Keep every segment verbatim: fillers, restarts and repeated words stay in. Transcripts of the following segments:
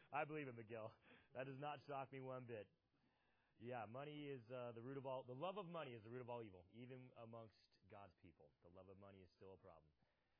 I believe it, Miguel. That does not shock me one bit. Yeah, money is uh, the root of all, the love of money is the root of all evil, even amongst God's people. The love of money is still a problem.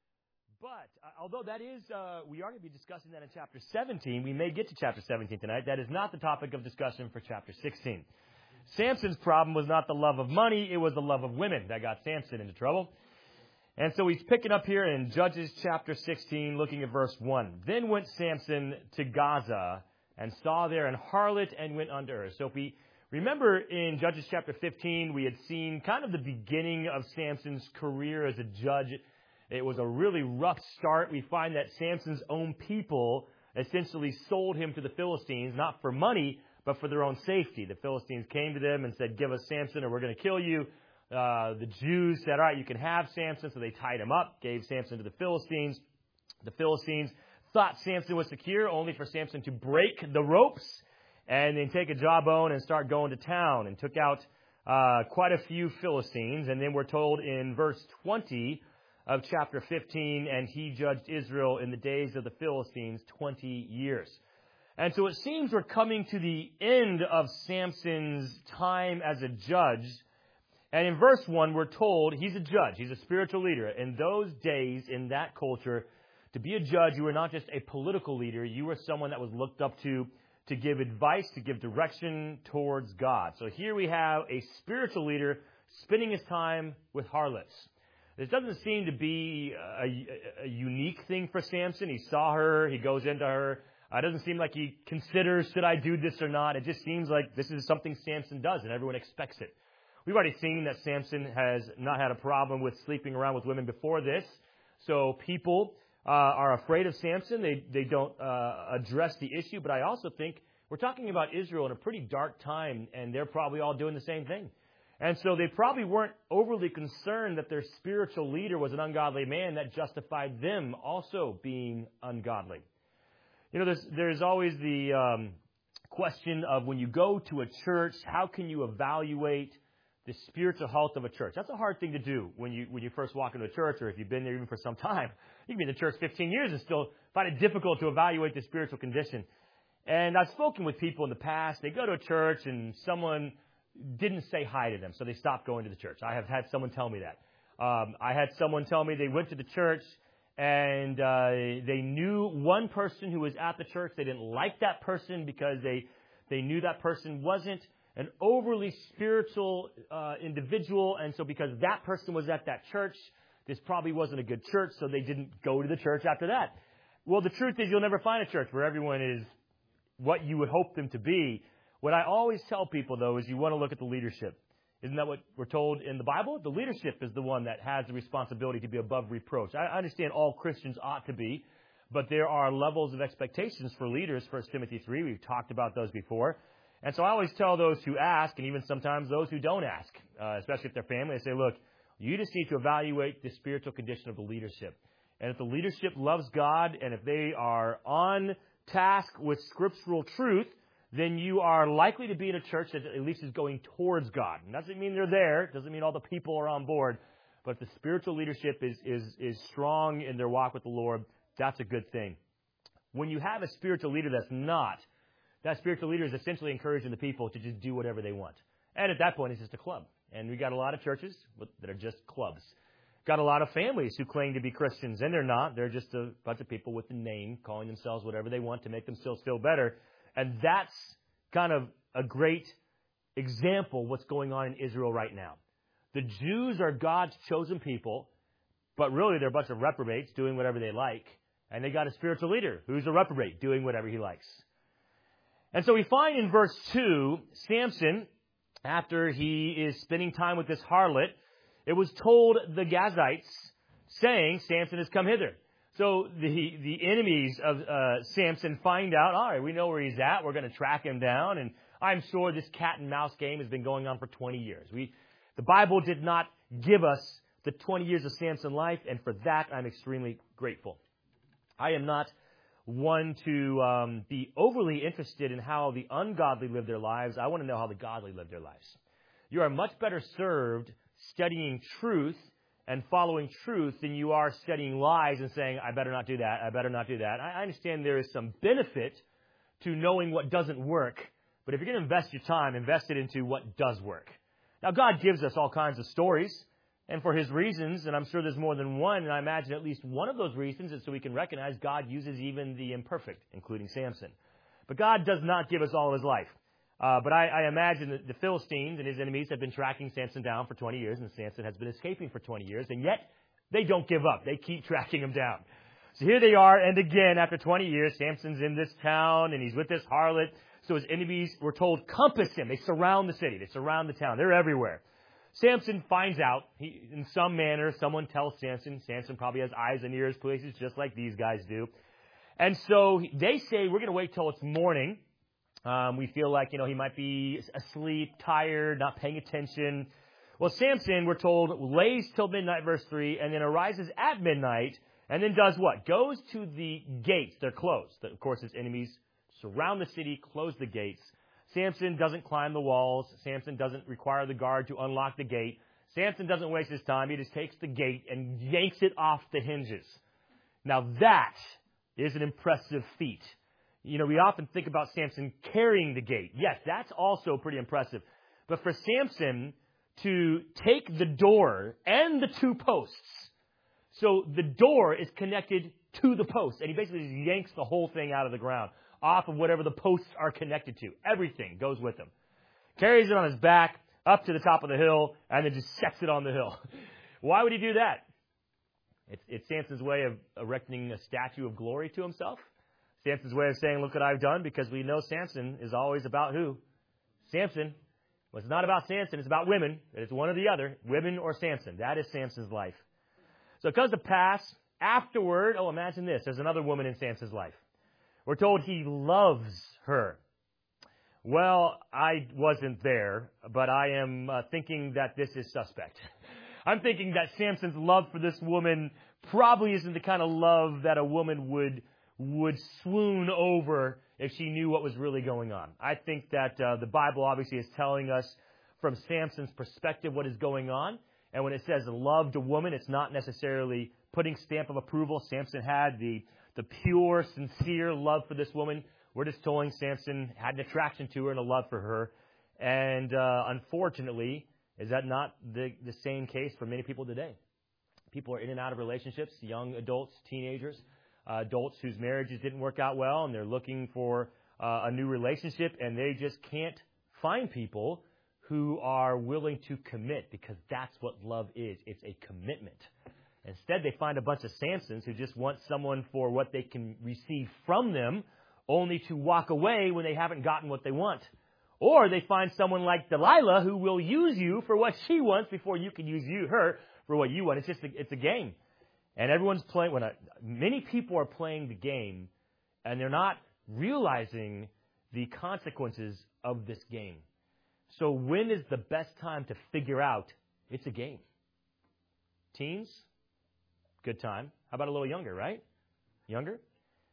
But, uh, although that is, uh, we are going to be discussing that in chapter seventeen, we may get to chapter seventeen tonight. That is not the topic of discussion for chapter sixteen. Samson's problem was not the love of money, it was the love of women that got Samson into trouble. And so he's picking up here in Judges chapter sixteen, looking at verse one. Then went Samson to Gaza, and saw there an harlot, and went unto her. So if we remember in Judges chapter fifteen, we had seen kind of the beginning of Samson's career as a judge. It was a really rough start. We find that Samson's own people essentially sold him to the Philistines, not for money, but for their own safety. The Philistines came to them and said, give us Samson or we're going to kill you. Uh, the Jews said, all right, you can have Samson. So they tied him up, gave Samson to the Philistines. The Philistines thought Samson was secure, only for Samson to break the ropes and then take a jawbone and start going to town, and took out uh, quite a few Philistines. And then we're told in verse twenty of chapter fifteen, and he judged Israel in the days of the Philistines twenty years. And so it seems we're coming to the end of Samson's time as a judge. And in verse one, we're told he's a judge. He's a spiritual leader. In those days, in that culture, to be a judge, you were not just a political leader. You were someone that was looked up to to give advice, to give direction towards God. So here we have a spiritual leader spending his time with harlots. This doesn't seem to be a, a unique thing for Samson. He saw her. He goes into her. Uh, it doesn't seem like he considers, should I do this or not? It just seems like this is something Samson does, and everyone expects it. We've already seen that Samson has not had a problem with sleeping around with women before this. So people uh, are afraid of Samson. They, they don't uh, address the issue. But I also think we're talking about Israel in a pretty dark time, and they're probably all doing the same thing. And so they probably weren't overly concerned that their spiritual leader was an ungodly man that justified them also being ungodly. You know, there's, there's always the um, question of when you go to a church, how can you evaluate the spiritual health of a church? That's a hard thing to do when you when you first walk into a church, or if you've been there even for some time. You can be in the church fifteen years and still find it difficult to evaluate the spiritual condition. And I've spoken with people in the past. They go to a church and someone didn't say hi to them, so they stopped going to the church. I have had someone tell me that. Um, I had someone tell me they went to the church and uh, they knew one person who was at the church. They didn't like that person because they they knew that person wasn't an overly spiritual uh, individual, and so because that person was at that church, this probably wasn't a good church, so they didn't go to the church after that. Well, the truth is you'll never find a church where everyone is what you would hope them to be. What I always tell people, though, is you want to look at the leadership. Isn't that what we're told in the Bible? The leadership is the one that has the responsibility to be above reproach. I understand all Christians ought to be, but there are levels of expectations for leaders, First Timothy three. We've talked about those before. And so I always tell those who ask, and even sometimes those who don't ask, uh, especially if they're family, I say, look, you just need to evaluate the spiritual condition of the leadership. And if the leadership loves God, and if they are on task with scriptural truth, then you are likely to be in a church that at least is going towards God. And doesn't mean they're there. Doesn't mean all the people are on board. But if the spiritual leadership is, is, is strong in their walk with the Lord, that's a good thing. When you have a spiritual leader that's not, that spiritual leader is essentially encouraging the people to just do whatever they want. And at that point, it's just a club. And we got a lot of churches that are just clubs. Got a lot of families who claim to be Christians, and they're not. They're just a bunch of people with a name calling themselves whatever they want to make themselves feel better. And that's kind of a great example of what's going on in Israel right now. The Jews are God's chosen people, but really they're a bunch of reprobates doing whatever they like. And they got a spiritual leader who's a reprobate doing whatever he likes. And so we find in verse two, Samson, after he is spending time with this harlot, it was told the Gazites, saying, Samson has come hither. So the the enemies of uh, Samson find out, all right, we know where he's at. We're going to track him down. And I'm sure this cat and mouse game has been going on for twenty years. We, the Bible did not give us the twenty years of Samson's life, and for that I'm extremely grateful. I am not one to um, be overly interested in how the ungodly live their lives. I want to know how the godly live their lives. You are much better served studying truth and following truth than you are studying lies and saying, I better not do that, I better not do that. I understand there is some benefit to knowing what doesn't work. But if you're going to invest your time, invest it into what does work. Now, God gives us all kinds of stories, and for His reasons, and I'm sure there's more than one, and I imagine at least one of those reasons is so we can recognize God uses even the imperfect, including Samson. But God does not give us all of His life. Uh, but I, I imagine that the Philistines and his enemies have been tracking Samson down for twenty years, and Samson has been escaping for twenty years, and yet they don't give up. They keep tracking him down. So here they are, and again, after twenty years, Samson's in this town, and he's with this harlot. So his enemies, we're told, compass him. They surround the city. They surround the town. They're everywhere. Samson finds out, he, in some manner, someone tells Samson. Samson probably has eyes and ears places, just like these guys do. And so they say, we're going to wait till it's morning. Um, we feel like, you know, he might be asleep, tired, not paying attention. Well, Samson, we're told, lays till midnight, verse three, and then arises at midnight, and then does what? Goes to the gates. They're closed. Of course, his enemies surround the city, close the gates. Samson doesn't climb the walls. Samson doesn't require the guard to unlock the gate. Samson doesn't waste his time. He just takes the gate and yanks it off the hinges. Now, that is an impressive feat. You know, we often think about Samson carrying the gate. Yes, that's also pretty impressive. But for Samson to take the door and the two posts, so the door is connected to the post, and he basically just yanks the whole thing out of the ground, off of whatever the posts are connected to. Everything goes with him. Carries it on his back up to the top of the hill, and then just sets it on the hill. Why would he do that? It's, it's Samson's way of erecting a statue of glory to himself. Samson's way of saying, look what I've done, because we know Samson is always about who? Samson. Well, it's not about Samson, it's about women. It's one or the other, women or Samson. That is Samson's life. So it comes to pass, afterward, oh, imagine this, there's another woman in Samson's life. We're told he loves her. Well, I wasn't there, but I am uh, thinking that this is suspect. I'm thinking that Samson's love for this woman probably isn't the kind of love that a woman would would swoon over if she knew what was really going on. I think that uh, the Bible obviously is telling us from Samson's perspective what is going on. And when it says loved a woman, it's not necessarily putting stamp of approval. Samson had the, the pure, sincere love for this woman. We're just telling Samson had an attraction to her and a love for her. And uh, unfortunately, is that not the, the same case for many people today? People are in and out of relationships, young adults, teenagers, uh, adults whose marriages didn't work out well, and they're looking for uh, a new relationship, and they just can't find people who are willing to commit, because that's what love is. It's a commitment. Instead, they find a bunch of Samsons who just want someone for what they can receive from them, only to walk away when they haven't gotten what they want. Or they find someone like Delilah who will use you for what she wants before you can use you her for what you want. It's just a, it's a game. And everyone's playing, when I, many people are playing the game, and they're not realizing the consequences of this game. So when is the best time to figure out it's a game? Teens? Good time. How about a little younger, right? Younger?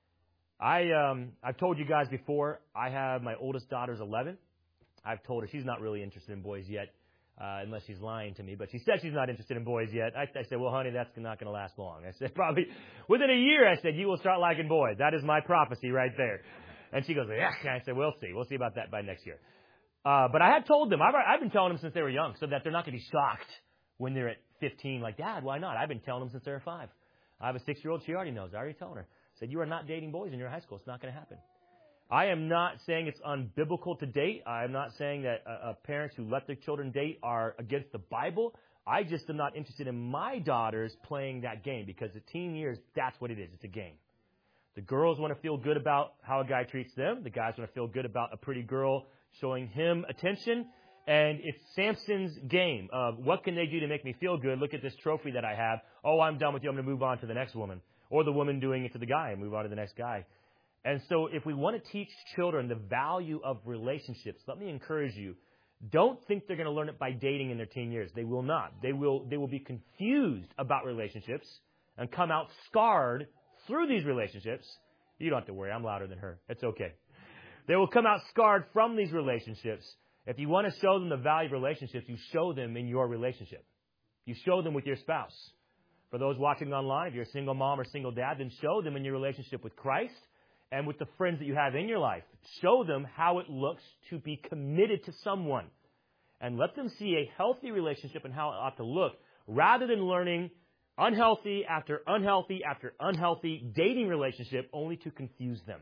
I, um, I've told you guys before, I have my oldest daughter's eleven. I've told her she's not really interested in boys yet, uh, unless she's lying to me. But she said she's not interested in boys yet. I, I said, well, honey, that's not going to last long. I said, probably within a year, I said, you will start liking boys. That is my prophecy right there. And she goes, yeah. I said, we'll see. We'll see about that by next year. Uh, but I have told them, I've, I've been telling them since they were young, so that they're not going to be shocked when they're at fifteen, like, Dad, why not? I've been telling them since they were five. I have a six-year-old, she already knows. I already told her. I said, you are not dating boys in your high school. It's not going to happen. I am not saying it's unbiblical to date. I am not saying that uh, uh, parents who let their children date are against the Bible. I just am not interested in my daughters playing that game, because at teen years, that's what it is. It's a game. The girls want to feel good about how a guy treats them. The guys want to feel good about a pretty girl showing him attention. And it's Samson's game of what can they do to make me feel good? Look at this trophy that I have. Oh, I'm done with you. I'm going to move on to the next woman. Or the woman doing it to the guy and move on to the next guy. And so if we want to teach children the value of relationships, let me encourage you, don't think they're going to learn it by dating in their teen years. They will not. They will, they will be confused about relationships and come out scarred through these relationships. You don't have to worry. I'm louder than her. It's okay. They will come out scarred from these relationships. If you want to show them the value of relationships, you show them in your relationship. You show them with your spouse. For those watching online, if you're a single mom or single dad, then show them in your relationship with Christ. and with the friends that you have in your life. Show them how it looks to be committed to someone. And let them see a healthy relationship and how it ought to look, rather than learning unhealthy after unhealthy after unhealthy dating relationship only to confuse them.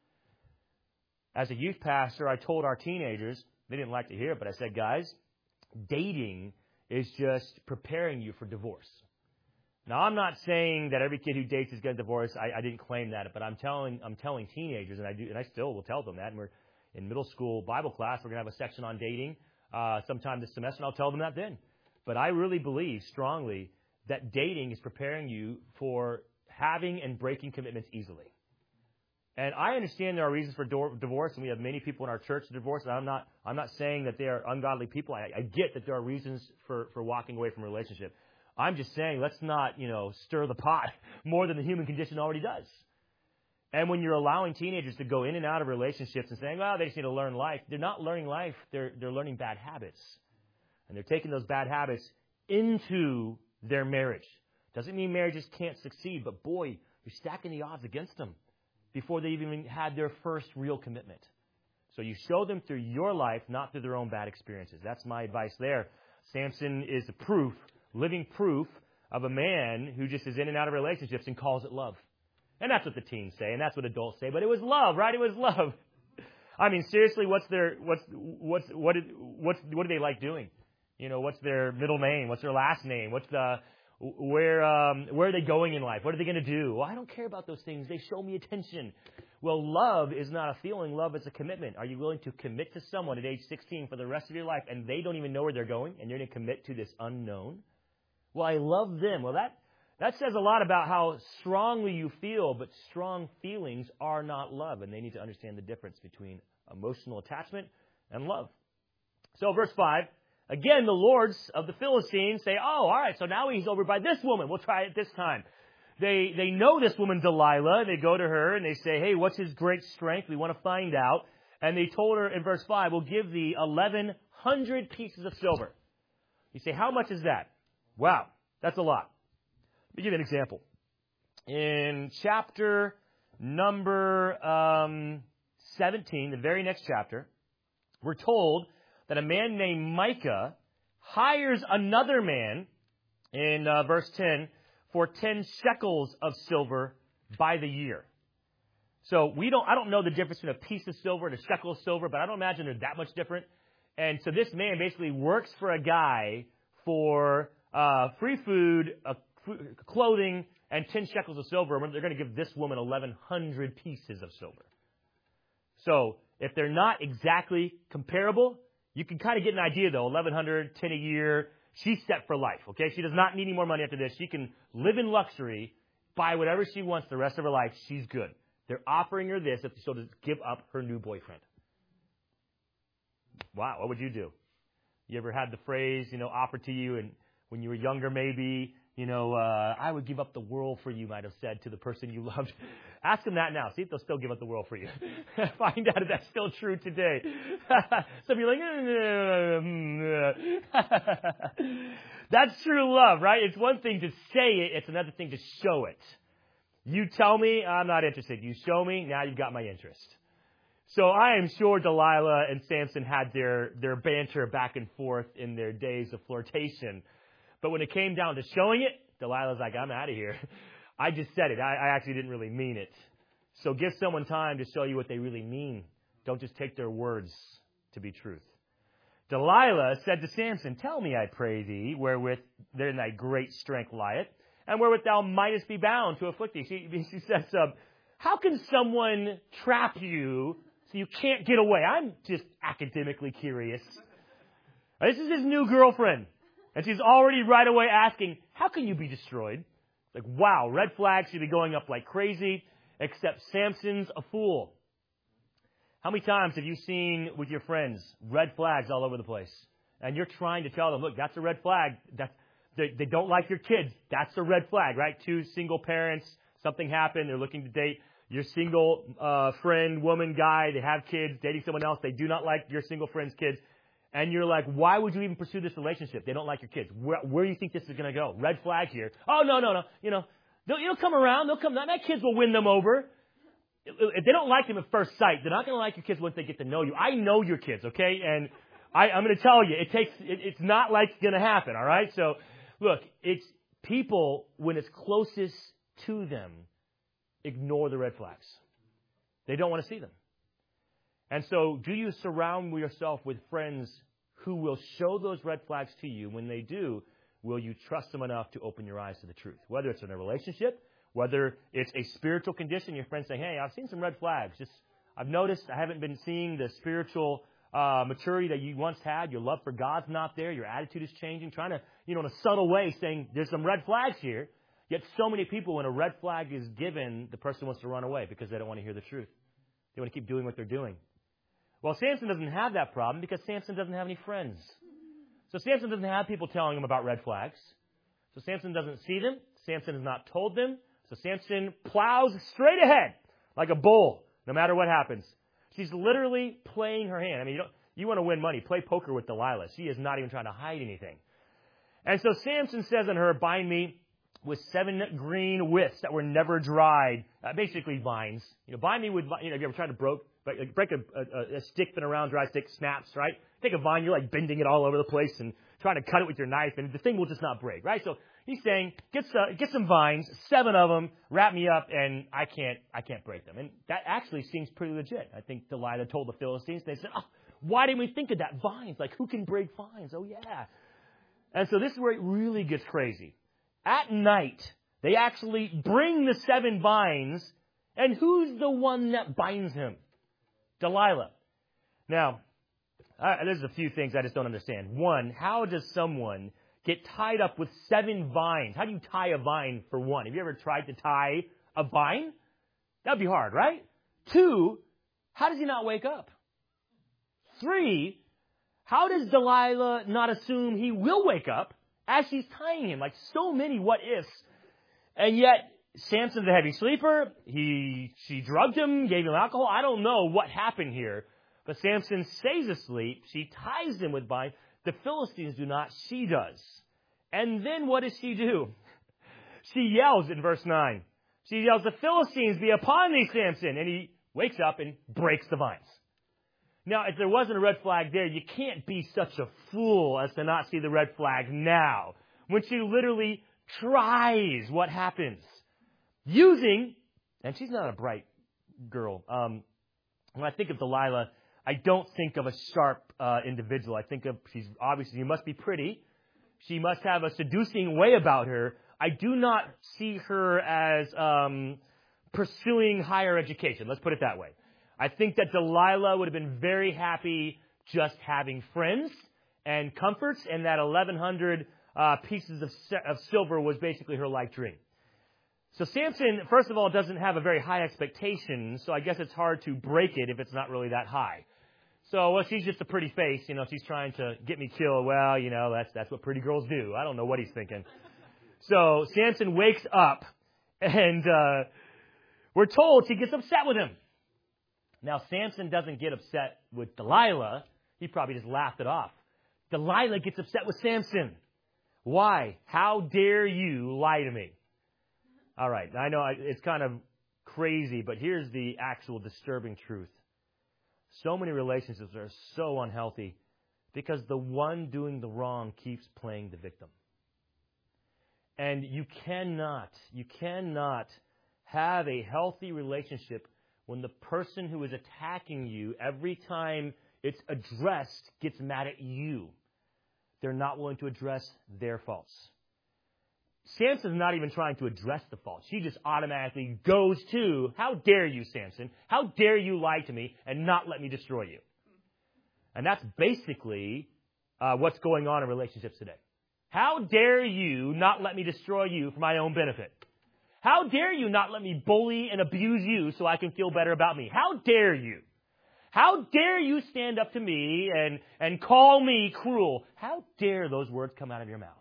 As a youth pastor, I told our teenagers, they didn't like to hear it, but I said, guys, dating is just preparing you for divorce. Now, I'm not saying that every kid who dates is getting divorced. I, I didn't claim that, but I'm telling I'm telling teenagers, and I do, and I still will tell them that. And we're in middle school Bible class. We're going to have a section on dating uh, sometime this semester, and I'll tell them that then. But I really believe strongly that dating is preparing you for having and breaking commitments easily. And I understand there are reasons for do- divorce, and we have many people in our church to divorce. And I'm not I'm not saying that they are ungodly people. I, I get that there are reasons for, for walking away from a relationship. I'm just saying, let's not, you know, stir the pot more than the human condition already does. And when you're allowing teenagers to go in and out of relationships and saying, well, they just need to learn life, they're not learning life. They're they're learning bad habits. And they're taking those bad habits into their marriage. Doesn't mean marriages can't succeed, but boy, you're stacking the odds against them before they even had their first real commitment. So you show them through your life, not through their own bad experiences. That's my advice there. Samson is a proof, living proof of a man who just is in and out of relationships and calls it love. And that's what the teens say, and that's what adults say. But it was love, right? It was love. I mean, seriously, what's their what's what's what did, what's what do they like doing? You know, what's their middle name? What's their last name? What's the where um, where are they going in life? What are they going to do? Well, I don't care about those things. They show me attention. Well, love is not a feeling. Love is a commitment. Are you willing to commit to someone at age sixteen for the rest of your life, and they don't even know where they're going, and you're going to commit to this unknown? Well, I love them. Well, that that says a lot about how strongly you feel, but strong feelings are not love, and they need to understand the difference between emotional attachment and love. So, verse five, again, the lords of the Philistines say, oh, all right, so now he's over by this woman. We'll try it this time. They they know this woman, Delilah. They go to her and they say, hey, what's his great strength? We want to find out. And they told her in verse five, we'll give thee eleven hundred pieces of silver. You say, how much is that? Wow, that's a lot. Let me give you an example. In chapter number um, seventeen, the very next chapter, we're told that a man named Micah hires another man in uh, verse ten for ten shekels of silver by the year. So we don't, I don't know the difference between a piece of silver and a shekel of silver, but I don't imagine they're that much different. And so this man basically works for a guy for uh, free food, uh, clothing, and ten shekels of silver. Remember, they're going to give this woman eleven hundred pieces of silver. So if they're not exactly comparable, you can kind of get an idea, though. eleven hundred, ten a year. She's set for life, okay? She does not need any more money after this. She can live in luxury, buy whatever she wants the rest of her life. She's good. They're offering her this if she'll just give up her new boyfriend. Wow, what would you do? You ever had the phrase, you know, offered to you, and when you were younger maybe, you know, uh, I would give up the world for you, might have said to the person you loved. Ask them that now. See if they'll still give up the world for you. Find out if that's still true today. Some of you are like, that's true love, right? It's one thing to say it. It's another thing to show it. You tell me, I'm not interested. You show me, now you've got my interest. So I am sure Delilah and Samson had their, their banter back and forth in their days of flirtation. But when it came down to showing it, Delilah's like, I'm out of here. I just said it. I, I actually didn't really mean it. So give someone time to show you what they really mean. Don't just take their words to be truth. Delilah said to Samson, tell me, I pray thee, wherewith therein thy great strength lieth, and wherewith thou mightest be bound to afflict thee. She, she says, um, how can someone trap you so you can't get away? I'm just academically curious. This is his new girlfriend. And she's already right away asking, how can you be destroyed? Like, wow, red flags should be going up like crazy, except Samson's a fool. How many times have you seen with your friends red flags all over the place? And you're trying to tell them, look, that's a red flag. That's, they, they don't like your kids. That's a red flag, right? Two single parents, something happened, they're looking to date your single uh, friend, woman, guy, they have kids, dating someone else, they do not like your single friend's kids. And you're like, why would you even pursue this relationship? They don't like your kids. Where, where do you think this is going to go? Red flag here. Oh, no, no, no. You know, they'll, you'll come around. They'll come. My kids will win them over. if they don't like them at first sight, they're not going to like your kids once they get to know you. I know your kids, okay? And I, I'm going to tell you, it takes, it, it's not like it's going to happen, all right? So, look, it's people, when it's closest to them, ignore the red flags. They don't want to see them. And so, do you surround yourself with friends who will show those red flags to you? When they do, will you trust them enough to open your eyes to the truth? Whether it's in a relationship, whether it's a spiritual condition, your friends say, hey, I've seen some red flags. Just, I've noticed I haven't been seeing the spiritual uh, maturity that you once had. Your love for God's not there. Your attitude is changing. Trying to, you know, in a subtle way saying there's some red flags here. Yet so many people, when a red flag is given, the person wants to run away because they don't want to hear the truth. They want to keep doing what they're doing. Well, Samson doesn't have that problem because Samson doesn't have any friends. So Samson doesn't have people telling him about red flags. So Samson doesn't see them. Samson has not told them. So Samson plows straight ahead like a bull, no matter what happens. She's literally playing her hand. I mean, you don't, you want to win money, play poker with Delilah. She is not even trying to hide anything. And so Samson says on her, bind me with seven green withs that were never dried, uh, basically vines. You know, bind me with, you know, have you ever tried to broke, break a, a, a stick, been around, dry stick, snaps, right? Take a vine, you're like bending it all over the place and trying to cut it with your knife, and the thing will just not break, right? So he's saying, get some, get some vines, seven of them, wrap me up, and I can't, I can't break them. And that actually seems pretty legit. I think Delilah told the Philistines, they said, oh, why didn't we think of that? Vines, like who can break vines? Oh yeah. And so this is where it really gets crazy. At night, they actually bring the seven vines, and who's the one that binds him? Delilah. Now, uh, there's a few things I just don't understand. One, how does someone get tied up with seven vines? How do you tie a vine for one? Have you ever tried to tie a vine? That would be hard, right? Two, how does he not wake up? Three, how does Delilah not assume he will wake up as she's tying him? Like so many what ifs. And yet, Samson's a heavy sleeper. He, she drugged him, gave him alcohol. I don't know what happened here. But Samson stays asleep. She ties him with vines. The Philistines do not. She does. And then what does she do? She yells in verse nine. She yells, the Philistines be upon thee, Samson. And he wakes up and breaks the vines. Now, if there wasn't a red flag there, you can't be such a fool as to not see the red flag now. When she literally tries, what happens? Using, and she's not a bright girl. Um, when I think of Delilah, I don't think of a sharp uh, individual. I think of, she's obviously, she must be pretty. She must have a seducing way about her. I do not see her as um, pursuing higher education. Let's put it that way. I think that Delilah would have been very happy just having friends and comforts, and that eleven hundred uh, pieces of, of silver was basically her life dream. So Samson, first of all, doesn't have a very high expectation, so I guess it's hard to break it if it's not really that high. So, well, she's just a pretty face, you know, she's trying to get me killed. Well, you know, that's that's what pretty girls do. I don't know what he's thinking. So Samson wakes up, and uh, we're told she gets upset with him. Now, Samson doesn't get upset with Delilah. He probably just laughed it off. Delilah gets upset with Samson. Why? How dare you lie to me? All right, I know it's kind of crazy, but here's the actual disturbing truth. So many relationships are so unhealthy because the one doing the wrong keeps playing the victim. And you cannot, you cannot have a healthy relationship when the person who is attacking you, every time it's addressed, gets mad at you. They're not willing to address their faults. Samson's not even trying to address the fault. She just automatically goes to, how dare you, Samson? How dare you lie to me and not let me destroy you? And that's basically uh, what's going on in relationships today. How dare you not let me destroy you for my own benefit? How dare you not let me bully and abuse you so I can feel better about me? How dare you? How dare you stand up to me and, and call me cruel? How dare those words come out of your mouth?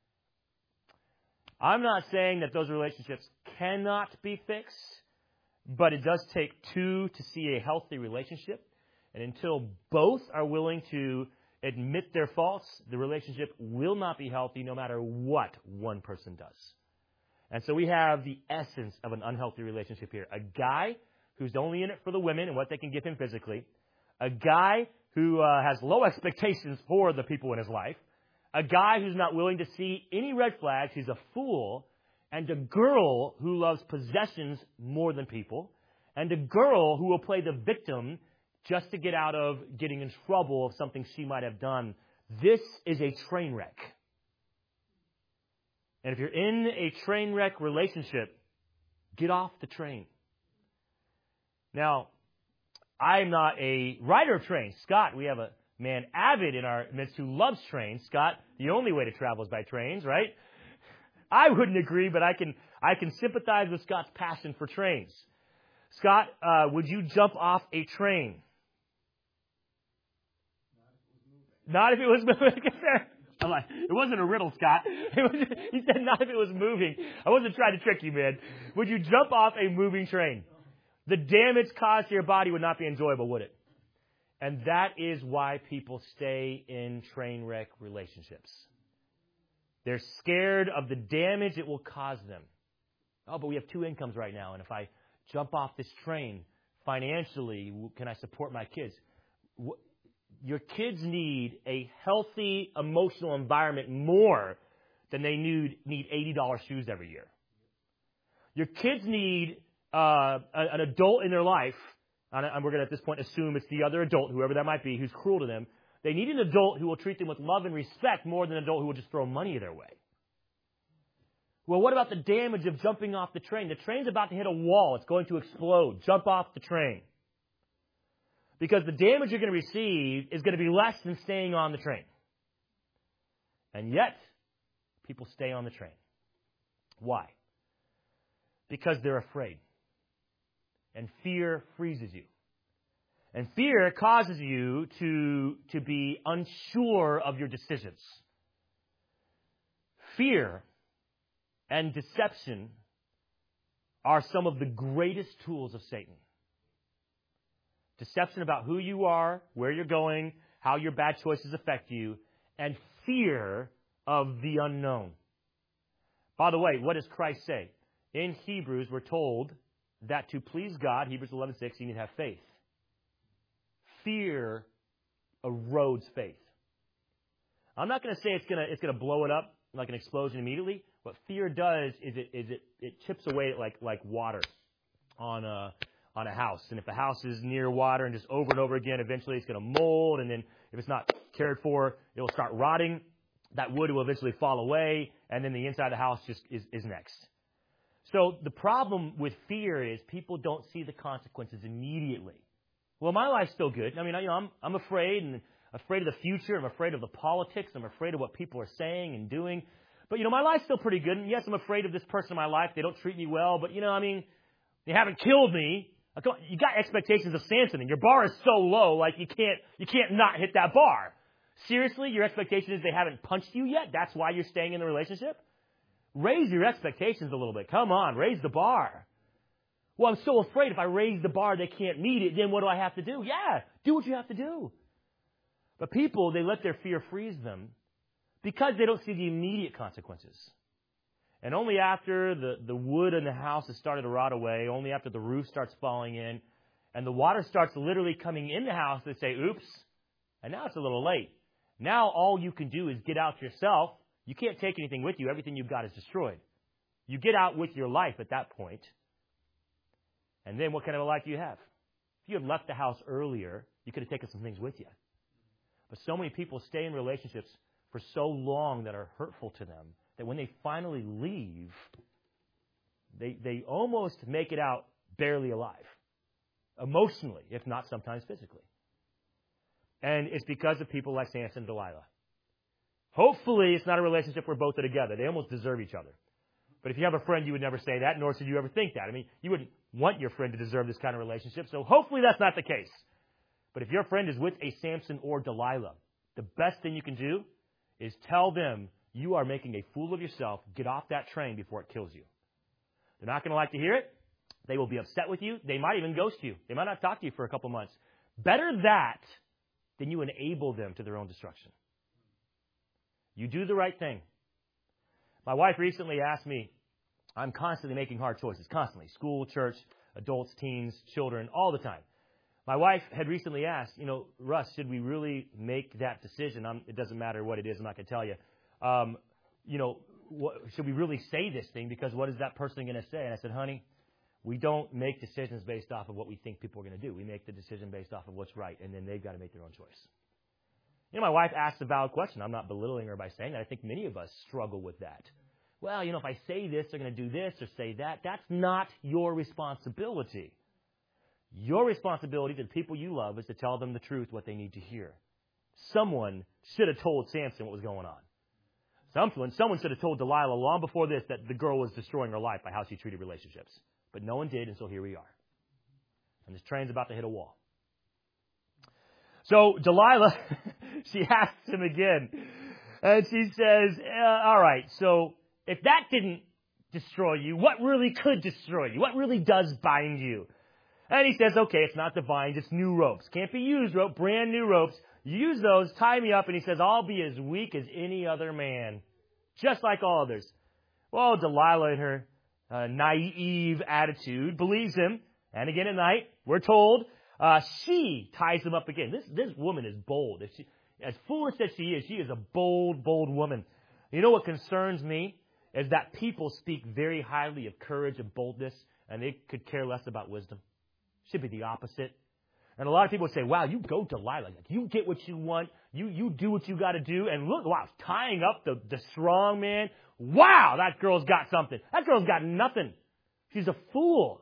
I'm not saying that those relationships cannot be fixed, but it does take two to see a healthy relationship. And until both are willing to admit their faults, the relationship will not be healthy no matter what one person does. And so we have the essence of an unhealthy relationship here. A guy who's only in it for the women and what they can give him physically, a guy who uh, has low expectations for the people in his life, a guy who's not willing to see any red flags, he's a fool, and a girl who loves possessions more than people, and a girl who will play the victim just to get out of getting in trouble of something she might have done. This is a train wreck. And if you're in a train wreck relationship, get off the train. Now, I'm not a rider of trains. Scott, we have a man avid in our midst who loves trains. Scott, the only way to travel is by trains, right? I wouldn't agree, but I can I can sympathize with Scott's passion for trains. Scott, uh, would you jump off a train? Not if it was moving. I'm like, it wasn't a riddle, Scott. It was, he said not if it was moving. I wasn't trying to trick you, man. Would you jump off a moving train? The damage caused to your body would not be enjoyable, would it? And that is why people stay in train wreck relationships. They're scared of the damage it will cause them. Oh, but we have two incomes right now, and if I jump off this train financially, can I support my kids? Your kids need a healthy emotional environment more than they need, need eighty dollars shoes every year. Your kids need uh, an adult in their life, and we're going to at this point assume it's the other adult, whoever that might be, who's cruel to them. They need an adult who will treat them with love and respect more than an adult who will just throw money their way. Well, what about the damage of jumping off the train? The train's about to hit a wall. It's going to explode. Jump off the train. Because the damage you're going to receive is going to be less than staying on the train. And yet, people stay on the train. Why? Because they're afraid. And fear freezes you. And fear causes you to, to be unsure of your decisions. Fear and deception are some of the greatest tools of Satan. Deception about who you are, where you're going, how your bad choices affect you, and fear of the unknown. By the way, what does Christ say? In Hebrews, we're told that to please God, Hebrews eleven six, you need to have faith. Fear erodes faith. I'm not going to say it's going to it's going to blow it up like an explosion immediately. What fear does is it is it, it chips away like like water on a on a house. And if the house is near water and just over and over again, eventually it's going to mold. And then if it's not cared for, it will start rotting. That wood will eventually fall away. And then the inside of the house just is, is next. So the problem with fear is people don't see the consequences immediately. Well, my life's still good. I mean, you know, I'm I'm afraid and afraid of the future. I'm afraid of the politics. I'm afraid of what people are saying and doing. But, you know, my life's still pretty good. And yes, I'm afraid of this person in my life. They don't treat me well. But, you know, I mean, they haven't killed me. You got expectations of Samson, and your bar is so low, like you can't you can't not hit that bar. Seriously, your expectation is they haven't punched you yet? That's why you're staying in the relationship? Raise your expectations a little bit. Come on, raise the bar. Well, I'm so afraid if I raise the bar, they can't meet it. Then what do I have to do? Yeah, do what you have to do. But people, they let their fear freeze them because they don't see the immediate consequences. And only after the, the wood in the house has started to rot away, only after the roof starts falling in, and the water starts literally coming in the house, they say, oops, and now it's a little late. Now all you can do is get out yourself. You can't take anything with you. Everything you've got is destroyed. You get out with your life at that point. And then what kind of a life do you have? If you had left the house earlier, you could have taken some things with you. But so many people stay in relationships for so long that are hurtful to them that when they finally leave, they they almost make it out barely alive. Emotionally, if not sometimes physically. And it's because of people like Samson and Delilah. Hopefully, it's not a relationship where both are together. They almost deserve each other. But if you have a friend, you would never say that, nor should you ever think that. I mean, you wouldn't want your friend to deserve this kind of relationship, so hopefully that's not the case. But if your friend is with a Samson or Delilah, the best thing you can do is tell them you are making a fool of yourself. Get off that train before it kills you. They're not going to like to hear it. They will be upset with you. They might even ghost you. They might not talk to you for a couple months. Better that than you enable them to their own destruction. You do the right thing. My wife recently asked me, I'm constantly making hard choices, constantly. School, church, adults, teens, children, all the time. My wife had recently asked, you know, Russ, should we really make that decision? I'm, it doesn't matter what it is. I'm not going to tell you. Um, you know, what, should we really say this thing? Because what is that person going to say? And I said, honey, we don't make decisions based off of what we think people are going to do. We make the decision based off of what's right, and then they've got to make their own choice. You know, my wife asked a valid question. I'm not belittling her by saying that. I think many of us struggle with that. Well, you know, if I say this, they're going to do this or say that. That's not your responsibility. Your responsibility to the people you love is to tell them the truth, what they need to hear. Someone should have told Samson what was going on. Someone, someone should have told Delilah long before this that the girl was destroying her life by how she treated relationships. But no one did, and so here we are. And this train's about to hit a wall. So Delilah, she asks him again, and she says, uh, all right, so if that didn't destroy you, what really could destroy you? What really does bind you? And he says, okay, it's not the vines, it's new ropes. Can't be used rope, brand new ropes. Use those, tie me up. And he says, I'll be as weak as any other man, just like all others. Well, Delilah, in her uh, naive attitude, believes him. And again at night, we're told, uh, she ties him up again. This this woman is bold. If she, as foolish as she is, she is a bold, bold woman. You know what concerns me is that people speak very highly of courage and boldness, and they could care less about wisdom. Should be the opposite. And a lot of people say, wow, you go Delilah. Like, you get what you want. You you do what you got to do. And look, wow, tying up the, the strong man. Wow, that girl's got something. That girl's got nothing. She's a fool.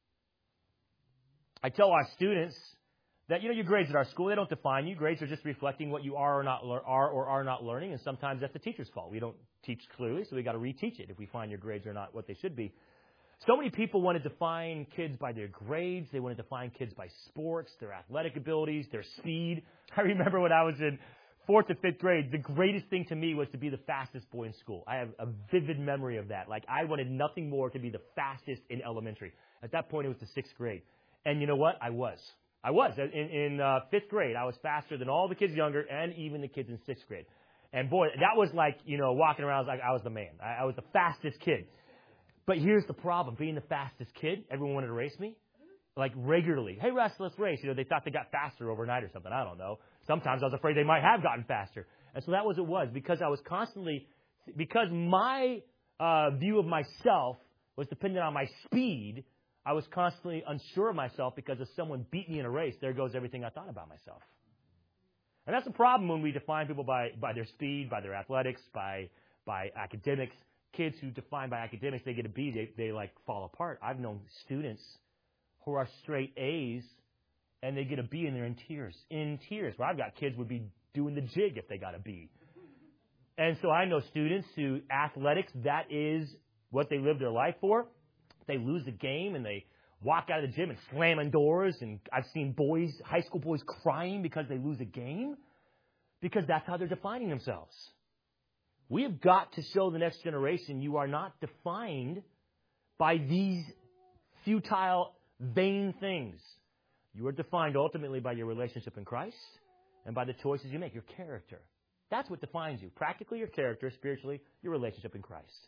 I tell our students that, you know, your grades at our school, they don't define you. Grades are just reflecting what you are or not are or are not learning. And sometimes that's the teacher's fault. We don't teach clearly, so we got to reteach it if we find your grades are not what they should be. So many people want to define kids by their grades. They want to define kids by sports, their athletic abilities, their speed. I remember when I was in fourth to fifth grade, the greatest thing to me was to be the fastest boy in school. I have a vivid memory of that. Like, I wanted nothing more to be the fastest in elementary. At that point, it was the sixth grade. And you know what? I was. I was. In, in uh, fifth grade, I was faster than all the kids younger and even the kids in sixth grade. And boy, that was like, you know, walking around like I was the man. I, I was the fastest kid. But here's the problem. Being the fastest kid, everyone wanted to race me. Like, regularly. Hey, Russ, let's race. You know, they thought they got faster overnight or something. I don't know. Sometimes I was afraid they might have gotten faster. And so that was what it was. Because I was constantly, because my uh, view of myself was dependent on my speed, I was constantly unsure of myself because if someone beat me in a race, there goes everything I thought about myself. And that's a problem when we define people by, by their speed, by their athletics, by by academics. Kids who define by academics, they get a B, they, they like fall apart. I've known students who are straight A's and they get a B and they're in tears. In tears. Where I've got kids would be doing the jig if they got a B. And so I know students who athletics, that is what they live their life for. They lose a game and they walk out of the gym and slamming doors. And I've seen boys, high school boys crying because they lose a game because that's how they're defining themselves. We have got to show the next generation you are not defined by these futile, vain things. You are defined ultimately by your relationship in Christ and by the choices you make, your character. That's what defines you. Practically your character, spiritually your relationship in Christ.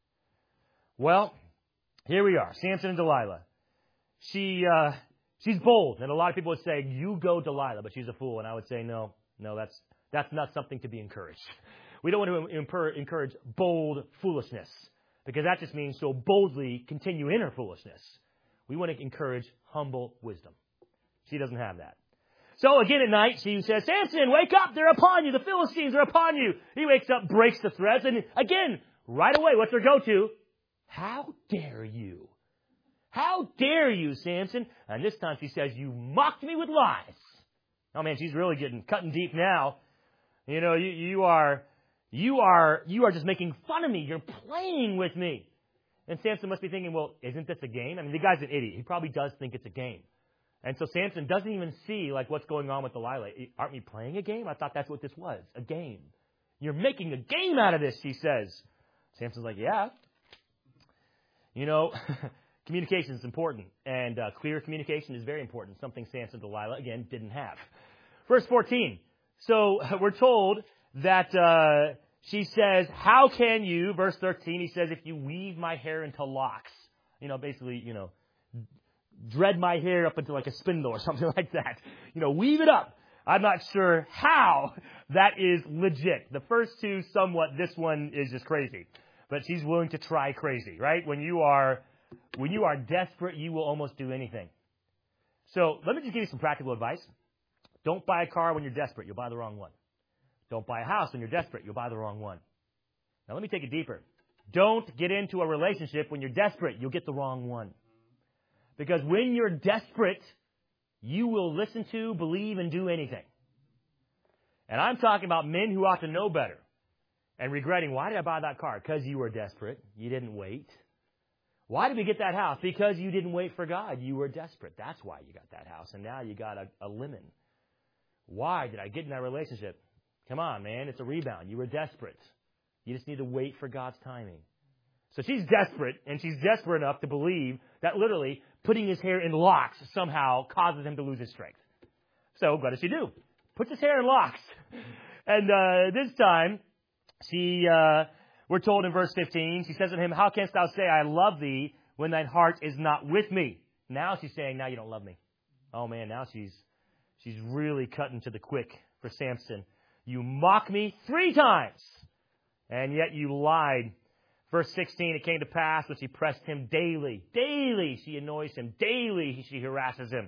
Well, here we are, Samson and Delilah. She uh, she's bold, and a lot of people would say, you go Delilah, but she's a fool. And I would say, no, no, that's that's not something to be encouraged. We don't want to encourage bold foolishness because that just means so boldly continue in her foolishness. We want to encourage humble wisdom. She doesn't have that. So again at night, she says, Samson, wake up. They're upon you. The Philistines are upon you. He wakes up, breaks the threads. And again, right away, what's her go-to? How dare you? How dare you, Samson? And this time she says, you mocked me with lies. Oh man, she's really getting cutting deep now. You know, you, you are... You are you are just making fun of me. You're playing with me. And Samson must be thinking, well, isn't this a game? I mean, the guy's an idiot. He probably does think it's a game. And so Samson doesn't even see, like, what's going on with Delilah. Aren't we playing a game? I thought that's what this was, a game. You're making a game out of this, she says. Samson's like, yeah. You know, communication is important. And uh, clear communication is very important, something Samson and Delilah, again, didn't have. Verse fourteen. So we're told that uh, she says, how can you, verse thirteen, he says, if you weave my hair into locks, you know, basically, you know, dread my hair up into like a spindle or something like that. You know, weave it up. I'm not sure how that is legit. The first two, somewhat. This one is just crazy. But she's willing to try crazy, right? When you are, when you are desperate, you will almost do anything. So let me just give you some practical advice. Don't buy a car when you're desperate. You'll buy the wrong one. Don't buy a house when you're desperate. You'll buy the wrong one. Now let me take it deeper. Don't get into a relationship when you're desperate. You'll get the wrong one. Because when you're desperate, you will listen to, believe, and do anything. And I'm talking about men who ought to know better and regretting, why did I buy that car? Because you were desperate. You didn't wait. Why did we get that house? Because you didn't wait for God. You were desperate. That's why you got that house. And now you got a, a lemon. Why did I get in that relationship? Come on, man. It's a rebound. You were desperate. You just need to wait for God's timing. So she's desperate, and she's desperate enough to believe that literally putting his hair in locks somehow causes him to lose his strength. So what does she do? Puts his hair in locks. And uh, this time, she, uh, we're told in verse fifteen, she says to him, how canst thou say, I love thee, when thine heart is not with me? Now she's saying, now you don't love me. Oh man, now she's she's really cutting to the quick for Samson. You mock me three times, and yet you lied. Verse sixteen, it came to pass when she pressed him daily. Daily she annoys him. Daily she harasses him.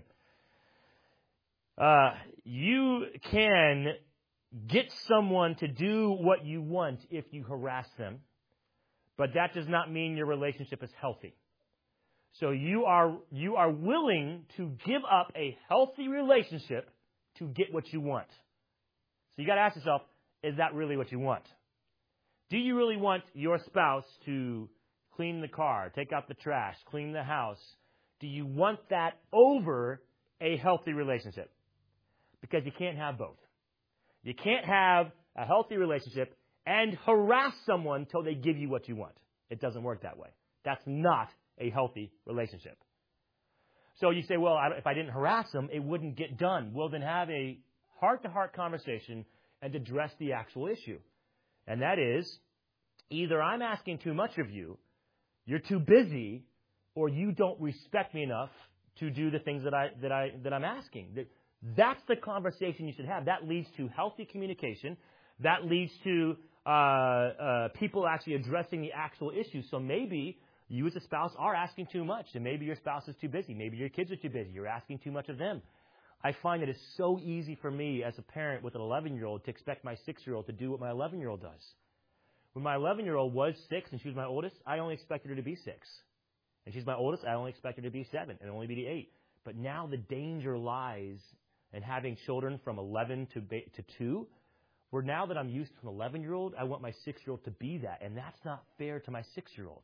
Uh, you can get someone to do what you want if you harass them, but that does not mean your relationship is healthy. So you are, you are willing to give up a healthy relationship to get what you want. So you got to ask yourself, is that really what you want? Do you really want your spouse to clean the car, take out the trash, clean the house? Do you want that over a healthy relationship? Because you can't have both. You can't have a healthy relationship and harass someone until they give you what you want. It doesn't work that way. That's not a healthy relationship. So you say, well, if I didn't harass them, it wouldn't get done. Well, then have a heart-to-heart conversation and address the actual issue. And that is, either I'm asking too much of you, you're too busy, or you don't respect me enough to do the things that I that I that I'm asking. That's the conversation you should have. That leads to healthy communication. That leads to uh, uh, people actually addressing the actual issue. So maybe you as a spouse are asking too much, and maybe your spouse is too busy. Maybe your kids are too busy. You're asking too much of them. I find that it's so easy for me as a parent with an eleven-year-old to expect my six-year-old to do what my eleven-year-old does. When my eleven-year-old was six and she was my oldest, I only expected her to be six. And she's my oldest, I only expected her to be seven and only be eight. But now the danger lies in having children from eleven to to two, where now that I'm used to an eleven-year-old, I want my six-year-old to be that. And that's not fair to my six-year-old.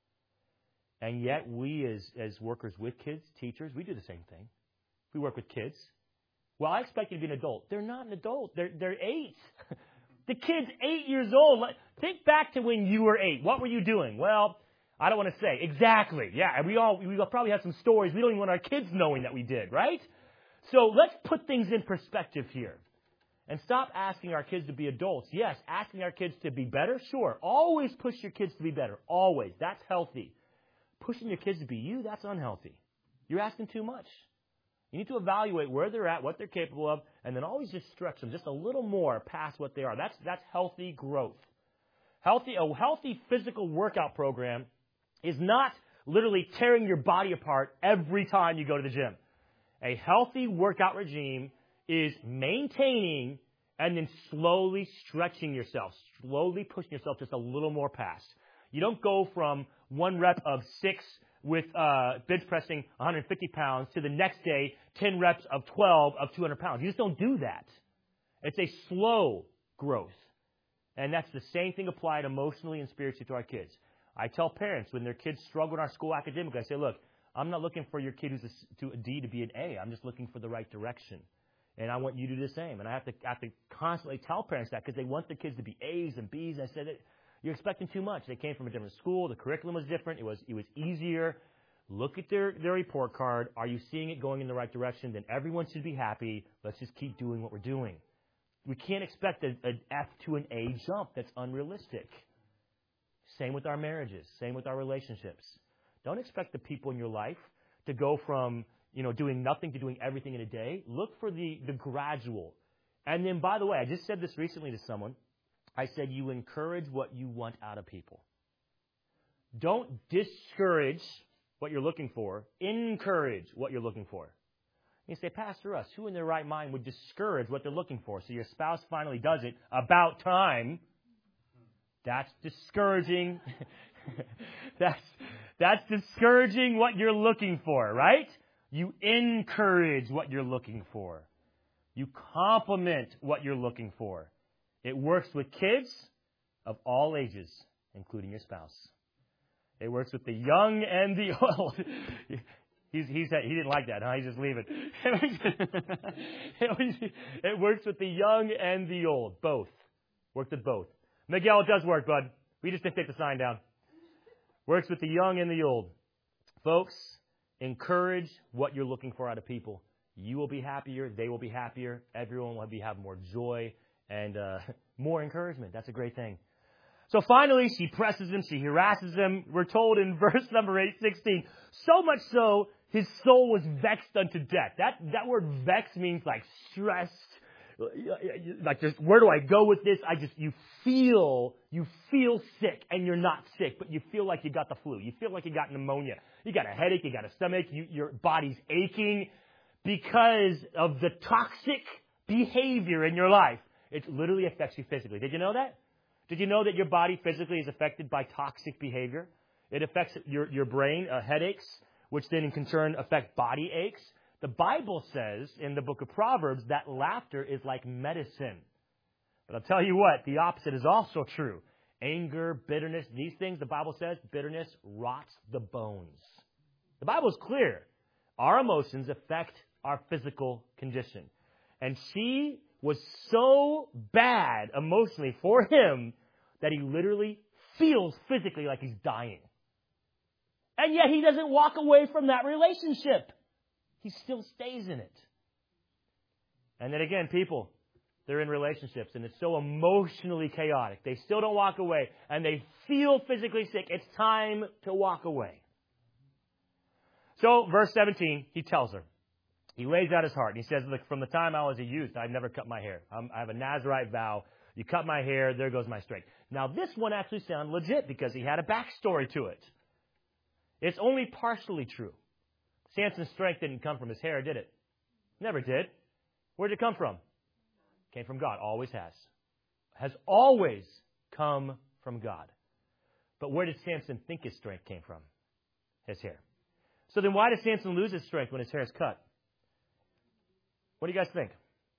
And yet we as, as workers with kids, teachers, we do the same thing. We work with kids. Well, I expect you to be an adult. They're not an adult. They're they're eight. The kid's eight years old. Think back to when you were eight. What were you doing? Well, I don't want to say. Exactly. Yeah, and we all we probably have some stories we don't even want our kids knowing that we did, right? So let's put things in perspective here. And stop asking our kids to be adults. Yes, asking our kids to be better, sure. Always push your kids to be better. Always. That's healthy. Pushing your kids to be you, that's unhealthy. You're asking too much. You need to evaluate where they're at, what they're capable of, and then always just stretch them just a little more past what they are. That's that's healthy growth. Healthy, a healthy physical workout program is not literally tearing your body apart every time you go to the gym. A healthy workout regime is maintaining and then slowly stretching yourself, slowly pushing yourself just a little more past. You don't go from one rep of six with uh, bench pressing one hundred fifty pounds to the next day, ten reps of twelve of two hundred pounds. You just don't do that. It's a slow growth. And that's the same thing applied emotionally and spiritually to our kids. I tell parents when their kids struggle in our school academically, I say, look, I'm not looking for your kid who's a, to a D to be an A. I'm just looking for the right direction. And I want you to do the same. And I have to, I have to constantly tell parents that because they want their kids to be A's and B's. And I said, you're expecting too much. They came from a different school. The curriculum was different. It was it was easier. Look at their, their report card. Are you seeing it going in the right direction? Then everyone should be happy. Let's just keep doing what we're doing. We can't expect an F to an A jump. That's unrealistic. Same with our marriages. Same with our relationships. Don't expect the people in your life to go from, you know, doing nothing to doing everything in a day. Look for the, the gradual. And then, by the way, I just said this recently to someone. I said, you encourage what you want out of people. Don't discourage what you're looking for. Encourage what you're looking for. You say, Pastor Russ, who in their right mind would discourage what they're looking for? So your spouse finally does it about time. That's discouraging. that's, that's discouraging what you're looking for, right? You encourage what you're looking for. You compliment what you're looking for. It works with kids of all ages, including your spouse. It works with the young and the old. He's, he's, he didn't like that, huh? He's just leaving. It works with the young and the old, both. Works with both. Miguel, it does work, bud. We just didn't take the sign down. Works with the young and the old. Folks, encourage what you're looking for out of people. You will be happier. They will be happier. Everyone will be, have more joy and uh, more encouragement. That's a great thing. So finally, she presses him. She harasses him. We're told in verse number eight sixteen, so much so, his soul was vexed unto death. That, that word vex means like stressed. Like just, where do I go with this? I just, you feel, you feel sick and you're not sick, but you feel like you got the flu. You feel like you got pneumonia. You got a headache. You got a stomach. You, your body's aching because of the toxic behavior in your life. It literally affects you physically. Did you know that? Did you know that your body physically is affected by toxic behavior? It affects your, your brain, uh, headaches, which then in turn affect body aches. The Bible says in the book of Proverbs that laughter is like medicine. But I'll tell you what, the opposite is also true. Anger, bitterness, these things, the Bible says, bitterness rots the bones. The Bible is clear. Our emotions affect our physical condition. And she was so bad emotionally for him that he literally feels physically like he's dying. And yet he doesn't walk away from that relationship. He still stays in it. And then again, people, they're in relationships and it's so emotionally chaotic. They still don't walk away and they feel physically sick. It's time to walk away. So, verse seventeen, he tells her. He lays out his heart. And he says, look, from the time I was a youth, I've never cut my hair. I'm, I have a Nazirite vow. You cut my hair, there goes my strength. Now, this one actually sounds legit because he had a backstory to it. It's only partially true. Samson's strength didn't come from his hair, did it? Never did. Where did it come from? Came from God. Always has. Has always come from God. But where did Samson think his strength came from? His hair. So then why does Samson lose his strength when his hair is cut? What do you guys think?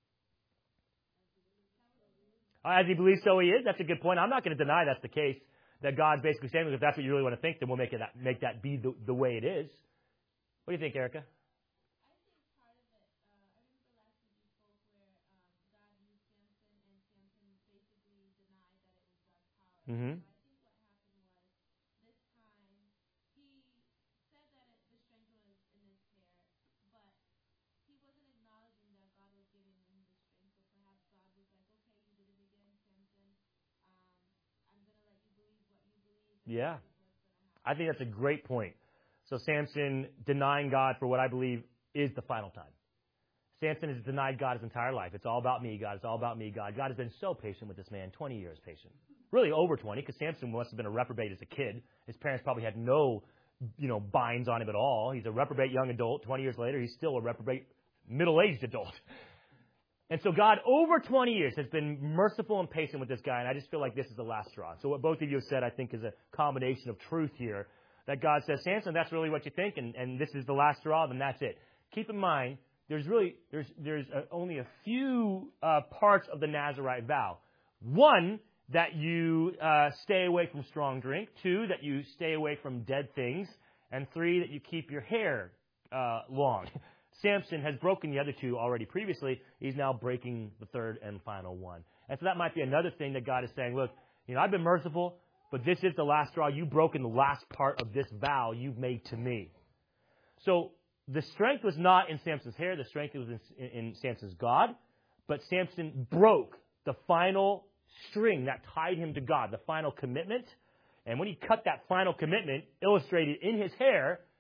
As he believes so he is. That's a good point. I'm not going to deny that's the case. That God's basically saying, if that's what you really want to think, then we'll make it that, make that be the, the way it is. What do you think, Erica? Mm-hmm. Yeah. I think that's a great point. So Samson denying God for what I believe is the final time. Samson has denied God his entire life. It's all about me, God. It's all about me, God. God has been so patient with this man, twenty years patient. Really over twenty, because Samson must have been a reprobate as a kid. His parents probably had no, you know, binds on him at all. He's a reprobate young adult. twenty years later, he's still a reprobate middle-aged adult. And so God, over twenty years, has been merciful and patient with this guy, and I just feel like this is the last straw. So what both of you have said, I think, is a combination of truth here, that God says, Samson, that's really what you think, and, and this is the last straw, then that's it. Keep in mind, there's really, there's, there's uh, only a few uh, parts of the Nazirite vow. One, that you uh, stay away from strong drink. Two, that you stay away from dead things. And three, that you keep your hair uh, long. Samson has broken the other two already previously. He's now breaking the third and final one. And so that might be another thing that God is saying, look, you know, I've been merciful, but this is the last straw. You've broken the last part of this vow you've made to me. So the strength was not in Samson's hair. The strength was in, in Samson's God. But Samson broke the final string that tied him to God, the final commitment. And when he cut that final commitment, illustrated in his hair,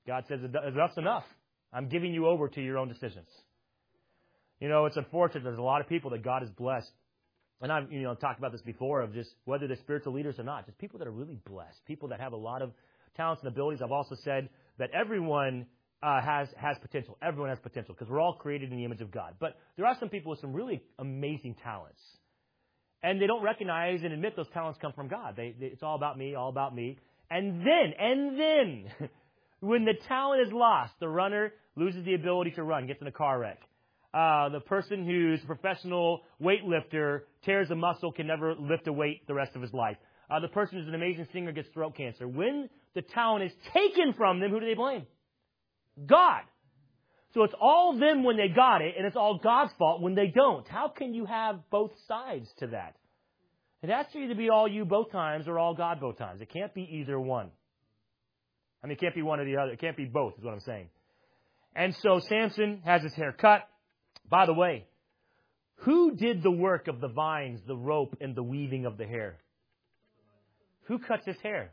God says, enough's enough. I'm giving you over to your own decisions. You know, it's unfortunate. There's a lot of people that God has blessed. And I've, you know, talked about this before of just whether they're spiritual leaders or not. Just people that are really blessed. People that have a lot of talents and abilities. I've also said that everyone uh, has, has potential. Everyone has potential because we're all created in the image of God. But there are some people with some really amazing talents. And they don't recognize and admit those talents come from God. They, they, it's all about me, all about me. And then, and then, when the talent is lost, the runner loses the ability to run, gets in a car wreck. Uh, the person who's a professional weightlifter tears a muscle, can never lift a weight the rest of his life. Uh, the person who's an amazing singer gets throat cancer. When the talent is taken from them, who do they blame? God. So it's all them when they got it, and it's all God's fault when they don't. How can you have both sides to that? It has to either be all you both times or all God both times. It can't be either one. I mean, it can't be one or the other. It can't be both, is what I'm saying. And so Samson has his hair cut. By the way, who did the work of the vines, the rope, and the weaving of the hair? Who cuts his hair?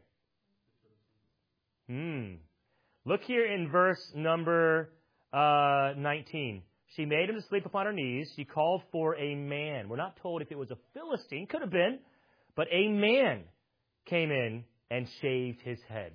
Hmm. Look here in verse number uh, nineteen. She made him to sleep upon her knees. She called for a man. We're not told if it was a Philistine. Could have been. But a man came in and shaved his head.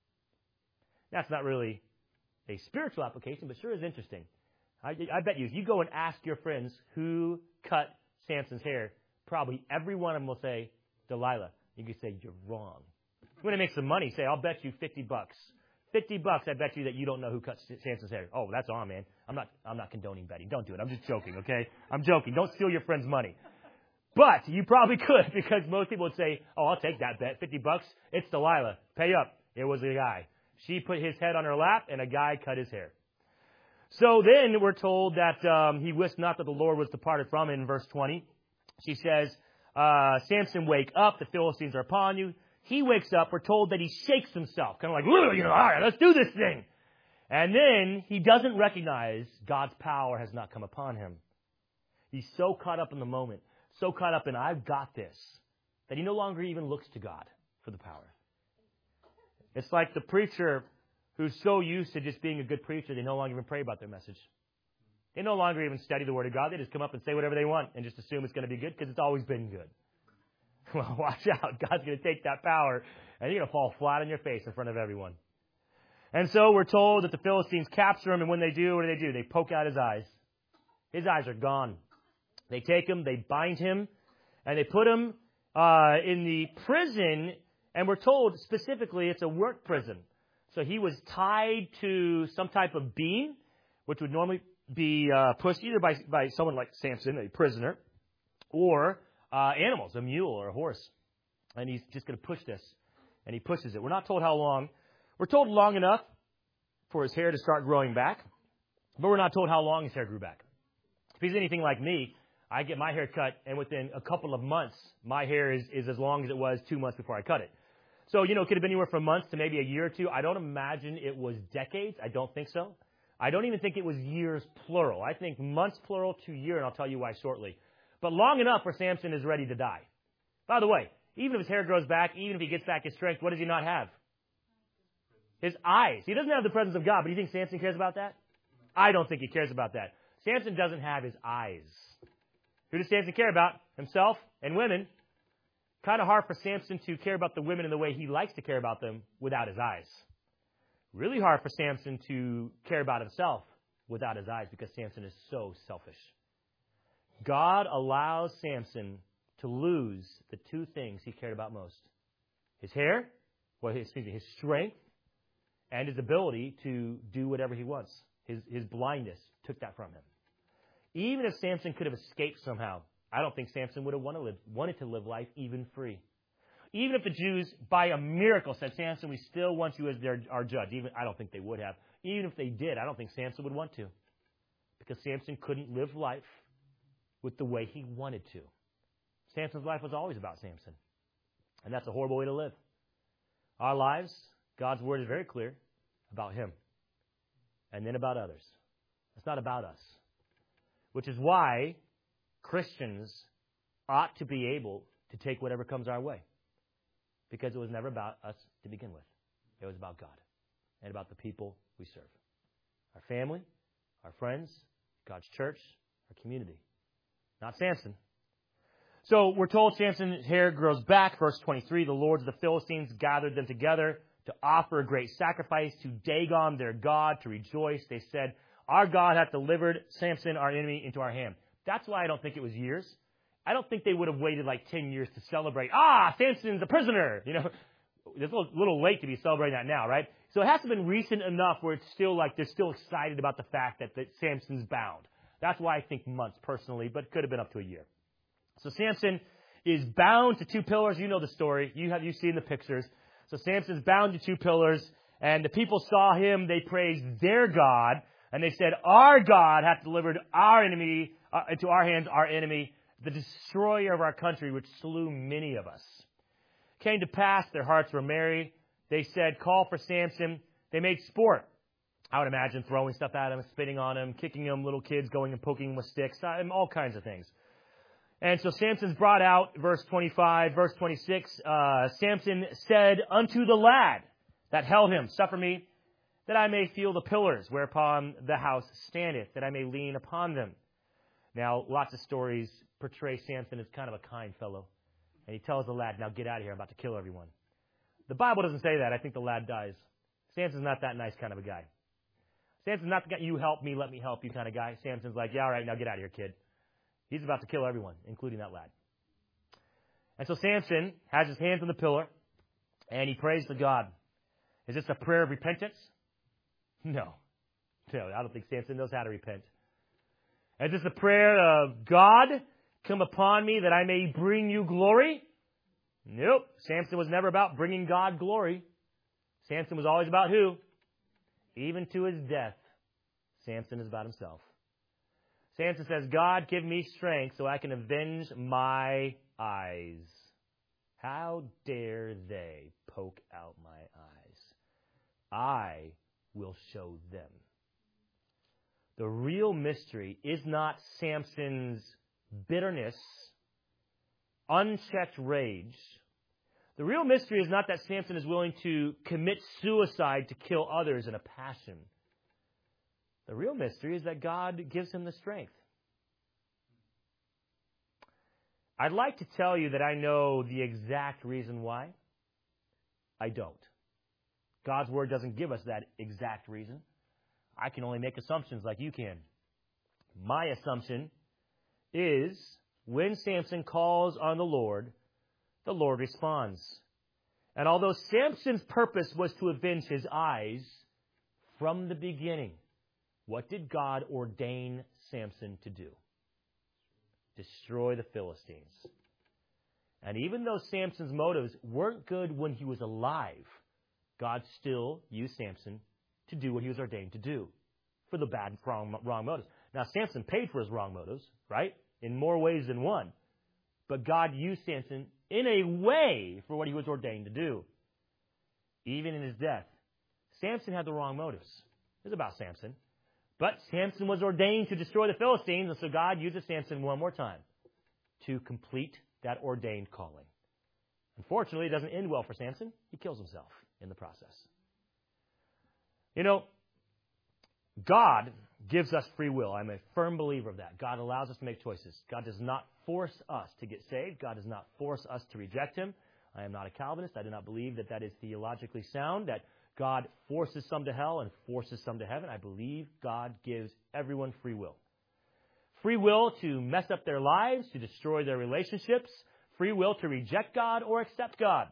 That's not really a spiritual application, but sure is interesting. I, I bet you, if you go and ask your friends who cut Samson's hair, probably every one of them will say, Delilah. You can say, you're wrong. You want to make some money, say, I'll bet you fifty bucks. fifty bucks, I bet you that you don't know who cut Samson's hair. Oh, that's on, man. I'm not, I'm not condoning betting. Don't do it. I'm just joking, okay? I'm joking. Don't steal your friend's money. But you probably could, because most people would say, oh, I'll take that bet. fifty bucks. It's Delilah. Pay up. It was a guy. She put his head on her lap, and a guy cut his hair. So then we're told that um, he wist not that the Lord was departed from him in verse twenty. She says, uh, Samson, wake up. The Philistines are upon you. He wakes up. We're told that he shakes himself, kind of like, you know, all right, let's do this thing. And then he doesn't recognize God's power has not come upon him. He's so caught up in the moment, so caught up in, I've got this, that he no longer even looks to God for the power. It's like the preacher who's so used to just being a good preacher, they no longer even pray about their message. They no longer even study the Word of God. They just come up and say whatever they want and just assume it's going to be good because it's always been good. Well, watch out. God's going to take that power and you're going to fall flat on your face in front of everyone. And so we're told that the Philistines capture him, and when they do, what do they do? They poke out his eyes. His eyes are gone. They take him, they bind him, and they put him uh, in the prison, and we're told specifically it's a work prison. So he was tied to some type of beam, which would normally be uh, pushed either by, by someone like Samson, a prisoner, or uh, animals, a mule or a horse. And he's just going to push this, and he pushes it. We're not told how long. We're told long enough for his hair to start growing back, but we're not told how long his hair grew back. If he's anything like me, I get my hair cut, and within a couple of months, my hair is, is as long as it was two months before I cut it. So, you know, it could have been anywhere from months to maybe a year or two. I don't imagine it was decades. I don't think so. I don't even think it was years, plural. I think months, plural, to year, and I'll tell you why shortly. But long enough where Samson is ready to die. By the way, even if his hair grows back, even if he gets back his strength, what does he not have? His eyes. He doesn't have the presence of God, but do you think Samson cares about that? I don't think he cares about that. Samson doesn't have his eyes. Who does Samson care about? Himself and women. Kind of hard for Samson to care about the women in the way he likes to care about them without his eyes. Really hard for Samson to care about himself without his eyes because Samson is so selfish. God allows Samson to lose the two things he cared about most. His hair, well, his, excuse me, his strength, and his ability to do whatever he wants. His, his blindness took that from him. Even if Samson could have escaped somehow, I don't think Samson would have wanted to live, wanted to live life even free. Even if the Jews, by a miracle, said, Samson, we still want you as their, our judge. Even I don't think they would have. Even if they did, I don't think Samson would want to. Because Samson couldn't live life with the way he wanted to. Samson's life was always about Samson. And that's a horrible way to live. Our lives, God's Word is very clear about Him. And then about others. It's not about us. Which is why Christians ought to be able to take whatever comes our way. Because it was never about us to begin with. It was about God. and about the people we serve. Our family, our friends, God's church, our community. Not Samson. So we're told Samson's hair grows back. Verse twenty-three, the lords of the Philistines gathered them together to offer a great sacrifice to Dagon, their god, to rejoice. They said, our God hath delivered Samson, our enemy, into our hand. That's why I don't think it was years. I don't think they would have waited like ten years to celebrate. Ah, Samson's a prisoner. You know, it's a little, little late to be celebrating that now, right? So it has to have been recent enough where it's still like they're still excited about the fact that, that Samson's bound. That's why I think months personally, but it could have been up to a year. So Samson is bound to two pillars. You know the story. You have you've seen the pictures. So Samson's bound to two pillars, and the people saw him. They praised their God, and they said, our God hath delivered our enemy uh, into our hands, our enemy, the destroyer of our country, which slew many of us. Came to pass, their hearts were merry. They said, call for Samson. They made sport. I would imagine throwing stuff at him, spitting on him, kicking him, little kids going and poking him with sticks, all kinds of things. And so Samson's brought out, verse twenty-five, verse twenty-six, uh, Samson said unto the lad that held him, suffer me, that I may feel the pillars whereupon the house standeth, that I may lean upon them. Now, lots of stories portray Samson as kind of a kind fellow. And he tells the lad, now get out of here, I'm about to kill everyone. The Bible doesn't say that. I think the lad dies. Samson's not that nice kind of a guy. Samson's not the guy, you help me, let me help you kind of guy. Samson's like, yeah, all right, now get out of here, kid. He's about to kill everyone, including that lad. And so Samson has his hands on the pillar, and he prays to God. Is this a prayer of repentance? No. No, I don't think Samson knows how to repent. Is this a prayer of God, come upon me that I may bring you glory? Nope. Samson was never about bringing God glory. Samson was always about who? Even to his death, Samson is about himself. Samson says, God, give me strength so I can avenge my eyes. How dare they poke out my eyes? I will show them. The real mystery is not Samson's bitterness, unchecked rage. The real mystery is not that Samson is willing to commit suicide to kill others in a passion. The real mystery is that God gives him the strength. I'd like to tell you that I know the exact reason why. I don't. God's Word doesn't give us that exact reason. I can only make assumptions like you can. My assumption is when Samson calls on the Lord, the Lord responds. And although Samson's purpose was to avenge his eyes from the beginning, what did God ordain Samson to do? Destroy the Philistines. And even though Samson's motives weren't good when he was alive, God still used Samson to do what he was ordained to do for the bad, wrong, wrong motives. Now, Samson paid for his wrong motives, right? In more ways than one. But God used Samson in a way for what he was ordained to do. Even in his death, Samson had the wrong motives. It was about Samson. But Samson was ordained to destroy the Philistines, and so God uses Samson one more time to complete that ordained calling. Unfortunately, it doesn't end well for Samson. He kills himself in the process. You know, God gives us free will. I'm a firm believer of that. God allows us to make choices. God does not force us to get saved. God does not force us to reject Him. I am not a Calvinist. I do not believe that that is theologically sound, that God forces some to hell and forces some to heaven. I believe God gives everyone free will. Free will to mess up their lives, to destroy their relationships. Free will to reject God or accept God.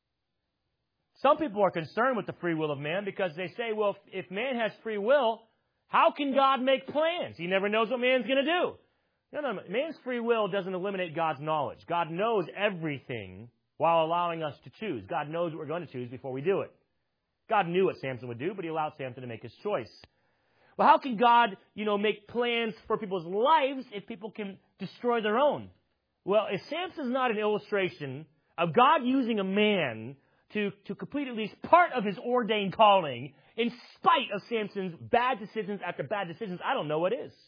Some people are concerned with the free will of man because they say, well, if, if man has free will, how can God make plans? He never knows what man's going to do. No, no, man's free will doesn't eliminate God's knowledge. God knows everything while allowing us to choose. God knows what we're going to choose before we do it. God knew what Samson would do, but He allowed Samson to make his choice. Well, how can God, you know, make plans for people's lives if people can destroy their own? Well, if Samson's not an illustration of God using a man to, to complete at least part of his ordained calling, in spite of Samson's bad decisions after bad decisions, I don't know what is.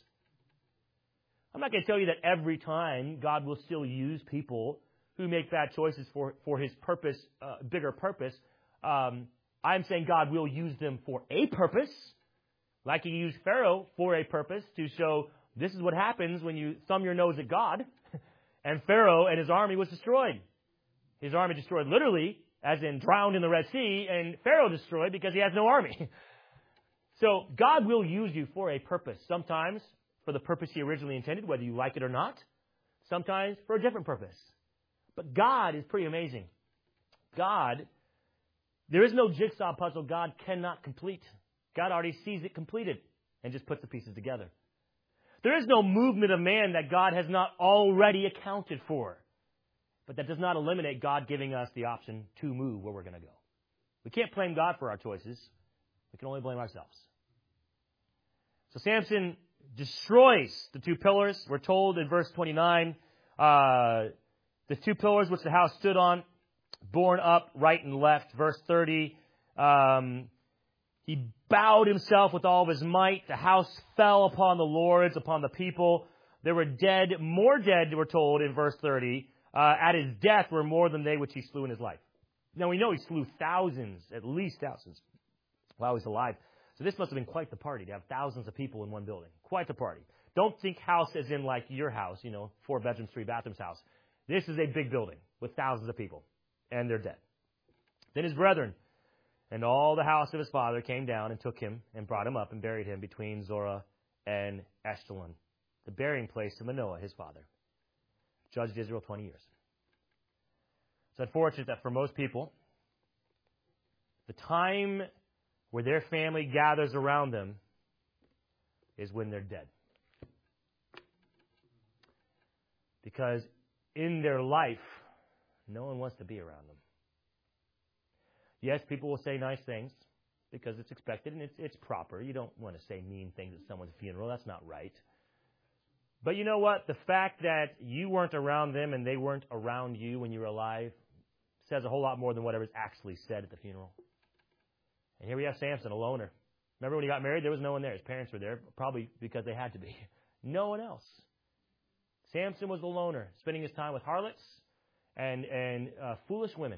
I'm not going to tell you that every time God will still use people who make bad choices for, for His purpose, uh, bigger purpose, um, I'm saying God will use them for a purpose, like he used Pharaoh for a purpose to show this is what happens when you thumb your nose at God. And Pharaoh and his army was destroyed. His army destroyed literally, as in drowned in the Red Sea, and Pharaoh destroyed because he has no army. So God will use you for a purpose. Sometimes for the purpose he originally intended, whether you like it or not. Sometimes for a different purpose. But God is pretty amazing. God, there is no jigsaw puzzle God cannot complete. God already sees it completed and just puts the pieces together. There is no movement of man that God has not already accounted for. But that does not eliminate God giving us the option to move where we're going to go. We can't blame God for our choices. We can only blame ourselves. So Samson destroys the two pillars. We're told in verse twenty-nine, uh, the two pillars which the house stood on, borne up right and left. Verse thirty, um, he bowed himself with all of his might. The house fell upon the lords, upon the people. There were dead, more dead, we're told in verse thirty. Uh, at his death were more than they which he slew in his life. Now we know he slew thousands, at least thousands, while he was alive. So this must have been quite the party to have thousands of people in one building. Quite the party. Don't think house as in like your house, you know, four bedrooms, three bathrooms house. This is a big building with thousands of people, and they're dead. Then his brethren and all the house of his father came down and took him and brought him up and buried him between Zorah and Eshtaol, the burying place of Manoah, his father. Judged Israel twenty years. It's unfortunate that for most people, the time where their family gathers around them is when they're dead. Because in their life, no one wants to be around them. Yes, people will say nice things because it's expected and it's, it's proper. You don't want to say mean things at someone's funeral. That's not right. But you know what? The fact that you weren't around them and they weren't around you when you were alive says a whole lot more than whatever's actually said at the funeral. And here we have Samson, a loner. Remember when he got married? There was no one there. His parents were there, probably because they had to be. No one else. Samson was the loner, spending his time with harlots and, and uh, foolish women.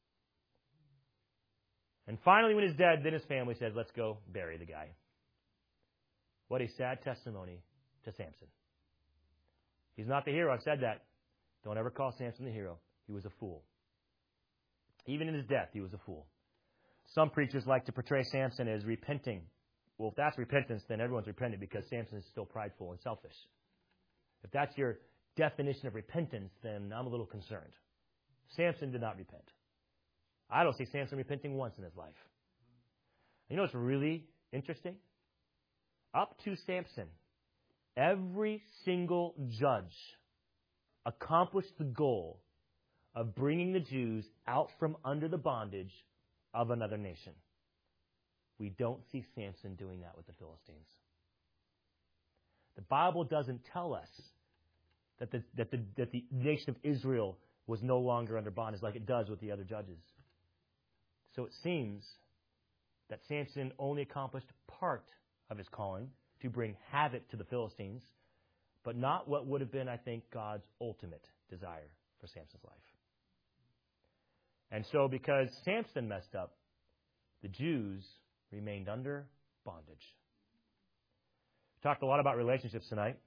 And finally, when he's dead, then his family says, let's go bury the guy. What a sad testimony to Samson. He's not the hero. I've said that. Don't ever call Samson the hero. He was a fool. Even in his death, he was a fool. Some preachers like to portray Samson as repenting. Well, if that's repentance, then everyone's repentant because Samson is still prideful and selfish. If that's your definition of repentance, then I'm a little concerned. Samson did not repent. I don't see Samson repenting once in his life. You know what's really interesting? Up to Samson, every single judge accomplished the goal of bringing the Jews out from under the bondage of another nation. We don't see Samson doing that with the Philistines. The Bible doesn't tell us that the, that the, that the nation of Israel was no longer under bondage like it does with the other judges. So it seems that Samson only accomplished part of his calling to bring havoc to the Philistines, but not what would have been, I think, God's ultimate desire for Samson's life. And so because Samson messed up, the Jews remained under bondage. We talked a lot about relationships tonight.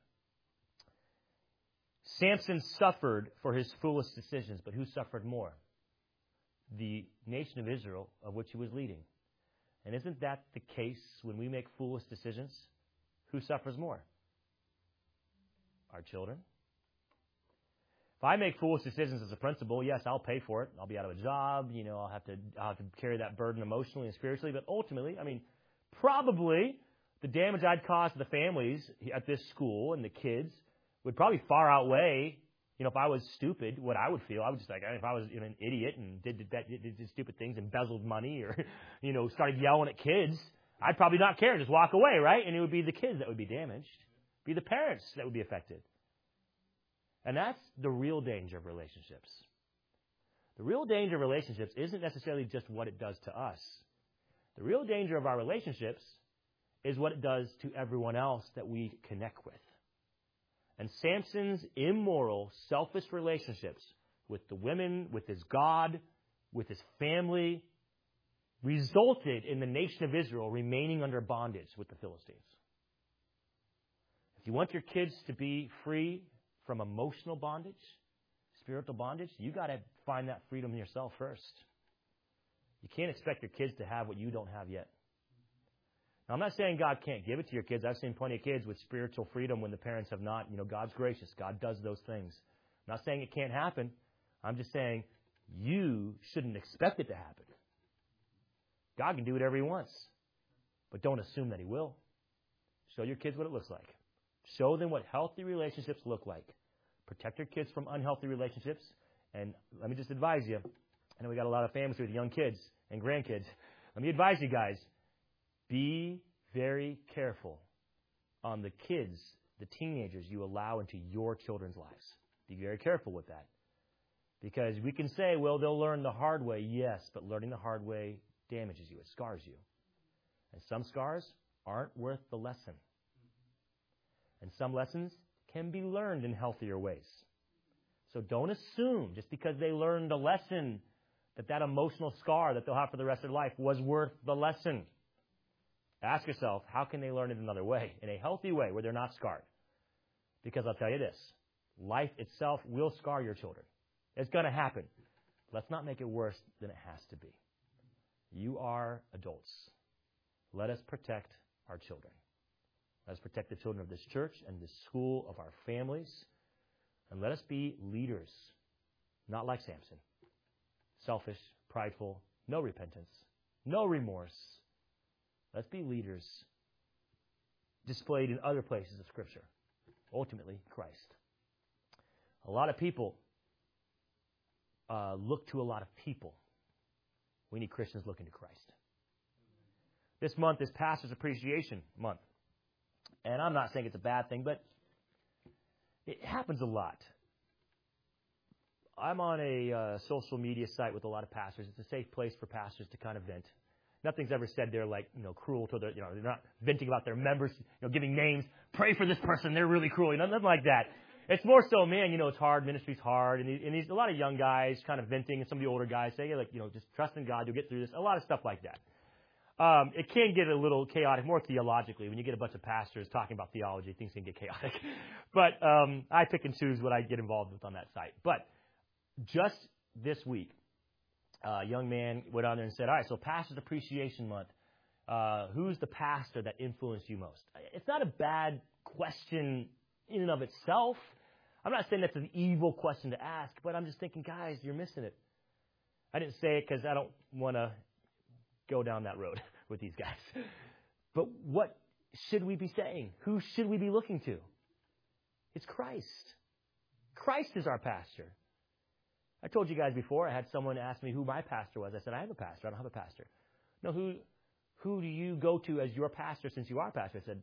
Samson suffered for his foolish decisions, but who suffered more? The nation of Israel, of which he was leading. And isn't that the case when we make foolish decisions? Who suffers more? Our children. If I make foolish decisions as a principal, yes, I'll pay for it. I'll be out of a job. You know, I'll have to I'll have to carry that burden emotionally and spiritually. But ultimately, I mean, probably the damage I'd cause to the families at this school and the kids would probably far outweigh, you know, if I was stupid, what I would feel. I would just like, if I was, you know, an idiot and did, did, did, did stupid things, embezzled money or, you know, started yelling at kids, I'd probably not care, just walk away, right? And it would be the kids that would be damaged. It'd be the parents that would be affected. And that's the real danger of relationships. The real danger of relationships isn't necessarily just what it does to us. The real danger of our relationships is what it does to everyone else that we connect with. And Samson's immoral, selfish relationships with the women, with his God, with his family, resulted in the nation of Israel remaining under bondage with the Philistines. If you want your kids to be free from emotional bondage, spiritual bondage, you got to find that freedom yourself first. You can't expect your kids to have what you don't have yet. Now, I'm not saying God can't give it to your kids. I've seen plenty of kids with spiritual freedom when the parents have not. You know, God's gracious. God does those things. I'm not saying it can't happen. I'm just saying you shouldn't expect it to happen. God can do whatever He wants, but don't assume that He will. Show your kids what it looks like. Show them what healthy relationships look like. Protect your kids from unhealthy relationships. And let me just advise you, I know we got a lot of families with young kids and grandkids. Let me advise you guys, be very careful on the kids, the teenagers you allow into your children's lives. Be very careful with that. Because we can say, well, they'll learn the hard way. Yes, but learning the hard way damages you. It scars you. And some scars aren't worth the lesson. And some lessons can be learned in healthier ways. So don't assume, just because they learned a lesson, that that emotional scar that they'll have for the rest of their life was worth the lesson. Ask yourself, how can they learn it another way, in a healthy way where they're not scarred? Because I'll tell you this, life itself will scar your children. It's going to happen. Let's not make it worse than it has to be. You are adults. Let us protect our children. Let us protect the children of this church and this school, of our families. And let us be leaders, not like Samson. Selfish, prideful, no repentance, no remorse. Let's be leaders displayed in other places of Scripture. Ultimately, Christ. A lot of people uh, look to a lot of people. We need Christians looking to Christ. This month is Pastor's Appreciation Month. And I'm not saying it's a bad thing, but it happens a lot. I'm on a uh, social media site with a lot of pastors. It's a safe place for pastors to kind of vent. Nothing's ever said they're like, you know, cruel to their, you know, they're not venting about their members, you know, giving names. Pray for this person, they're really cruel. You know, nothing like that. It's more so, man, you know, it's hard, ministry's hard, and, these, and these, a lot of young guys kind of venting, and some of the older guys say, like, you know, just trust in God, you'll get through this. A lot of stuff like that. Um, it can get a little chaotic, more theologically. When you get a bunch of pastors talking about theology, things can get chaotic. But um, I pick and choose what I get involved with on that site. But just this week, uh, a young man went on there and said, all right, so Pastor's Appreciation Month, uh, who's the pastor that influenced you most? It's not a bad question in and of itself. I'm not saying that's an evil question to ask, but I'm just thinking, guys, you're missing it. I didn't say it because I don't want to go down that road with these guys. But what should we be saying? Who should we be looking to? It's Christ. Christ is our pastor. I told you guys before, I had someone ask me who my pastor was. I said, I have a pastor. I don't have a pastor. No, who who do you go to as your pastor since you are a pastor? I said,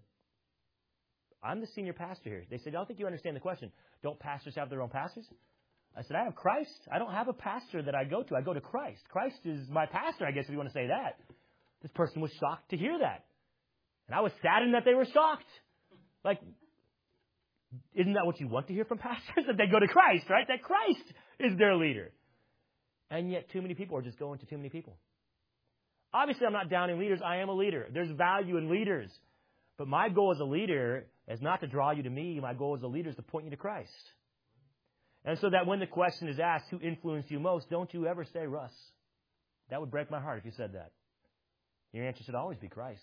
I'm the senior pastor here. They said, I don't think you understand the question. Don't pastors have their own pastors? I said, I have Christ. I don't have a pastor that I go to. I go to Christ. Christ is my pastor, I guess, if you want to say that. This person was shocked to hear that. And I was saddened that they were shocked. Like, isn't that what you want to hear from pastors? That they go to Christ, right? That Christ is their leader. And yet too many people are just going to too many people. Obviously, I'm not downing leaders. I am a leader. There's value in leaders. But my goal as a leader is not to draw you to me. My goal as a leader is to point you to Christ. And so that when the question is asked, who influenced you most, don't you ever say Russ. That would break my heart if you said that. Your answer should always be Christ.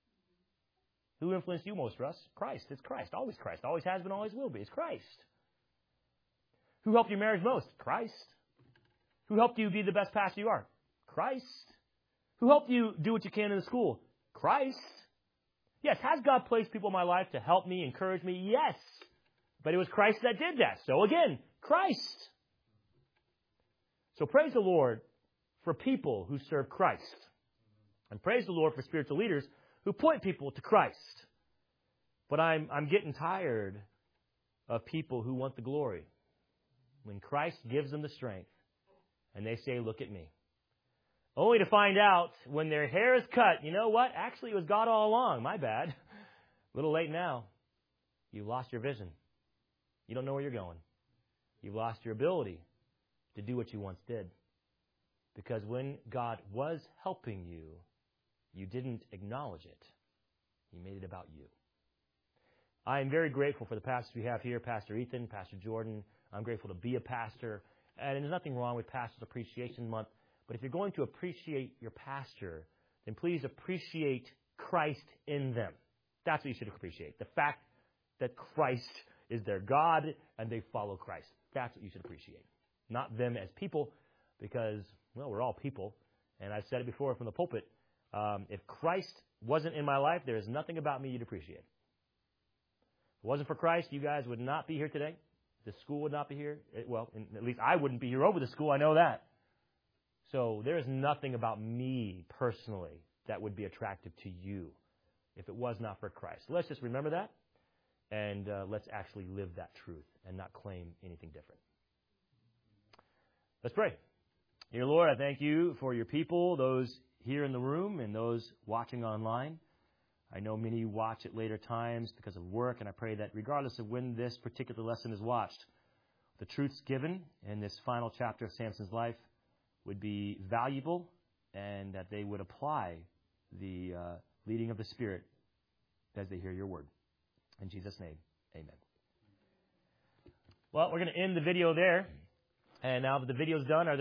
Who influenced you most, Russ? Christ. It's Christ. Always Christ. Always has been, always will be. It's Christ. Who helped your marriage most? Christ. Who helped you be the best pastor you are? Christ. Who helped you do what you can in the school? Christ. Yes, has God placed people in my life to help me, encourage me? Yes. But it was Christ that did that. So again, Christ. So praise the Lord for people who serve Christ. And praise the Lord for spiritual leaders who point people to Christ. But I'm I'm getting tired of people who want the glory. When Christ gives them the strength and they say, look at me. Only to find out when their hair is cut, you know what? Actually, it was God all along. My bad. A little late now. You've lost your vision. You don't know where you're going. You've lost your ability to do what you once did. Because when God was helping you, you didn't acknowledge it. He made it about you. I am very grateful for the pastors we have here, Pastor Ethan, Pastor Jordan. I'm grateful to be a pastor. And there's nothing wrong with Pastor's Appreciation Month. But if you're going to appreciate your pastor, then please appreciate Christ in them. That's what you should appreciate. The fact that Christ is their God and they follow Christ. That's what you should appreciate. Not them as people, because, well, we're all people. And I've said it before from the pulpit. Um, if Christ wasn't in my life, there is nothing about me you'd appreciate. If it wasn't for Christ, you guys would not be here today. The school would not be here. It, well, at least I wouldn't be here over the school. I know that. So there is nothing about me personally that would be attractive to you if it was not for Christ. So let's just remember that, and uh, let's actually live that truth and not claim anything different. Let's pray. Dear Lord, I thank you for your people, those here in the room and those watching online. I know many watch at later times because of work, and I pray that regardless of when this particular lesson is watched, the truths given in this final chapter of Samson's life would be valuable and that they would apply the uh, leading of the Spirit as they hear your word. In Jesus' name, amen. Well, we're going to end the video there. And now that the video's done, are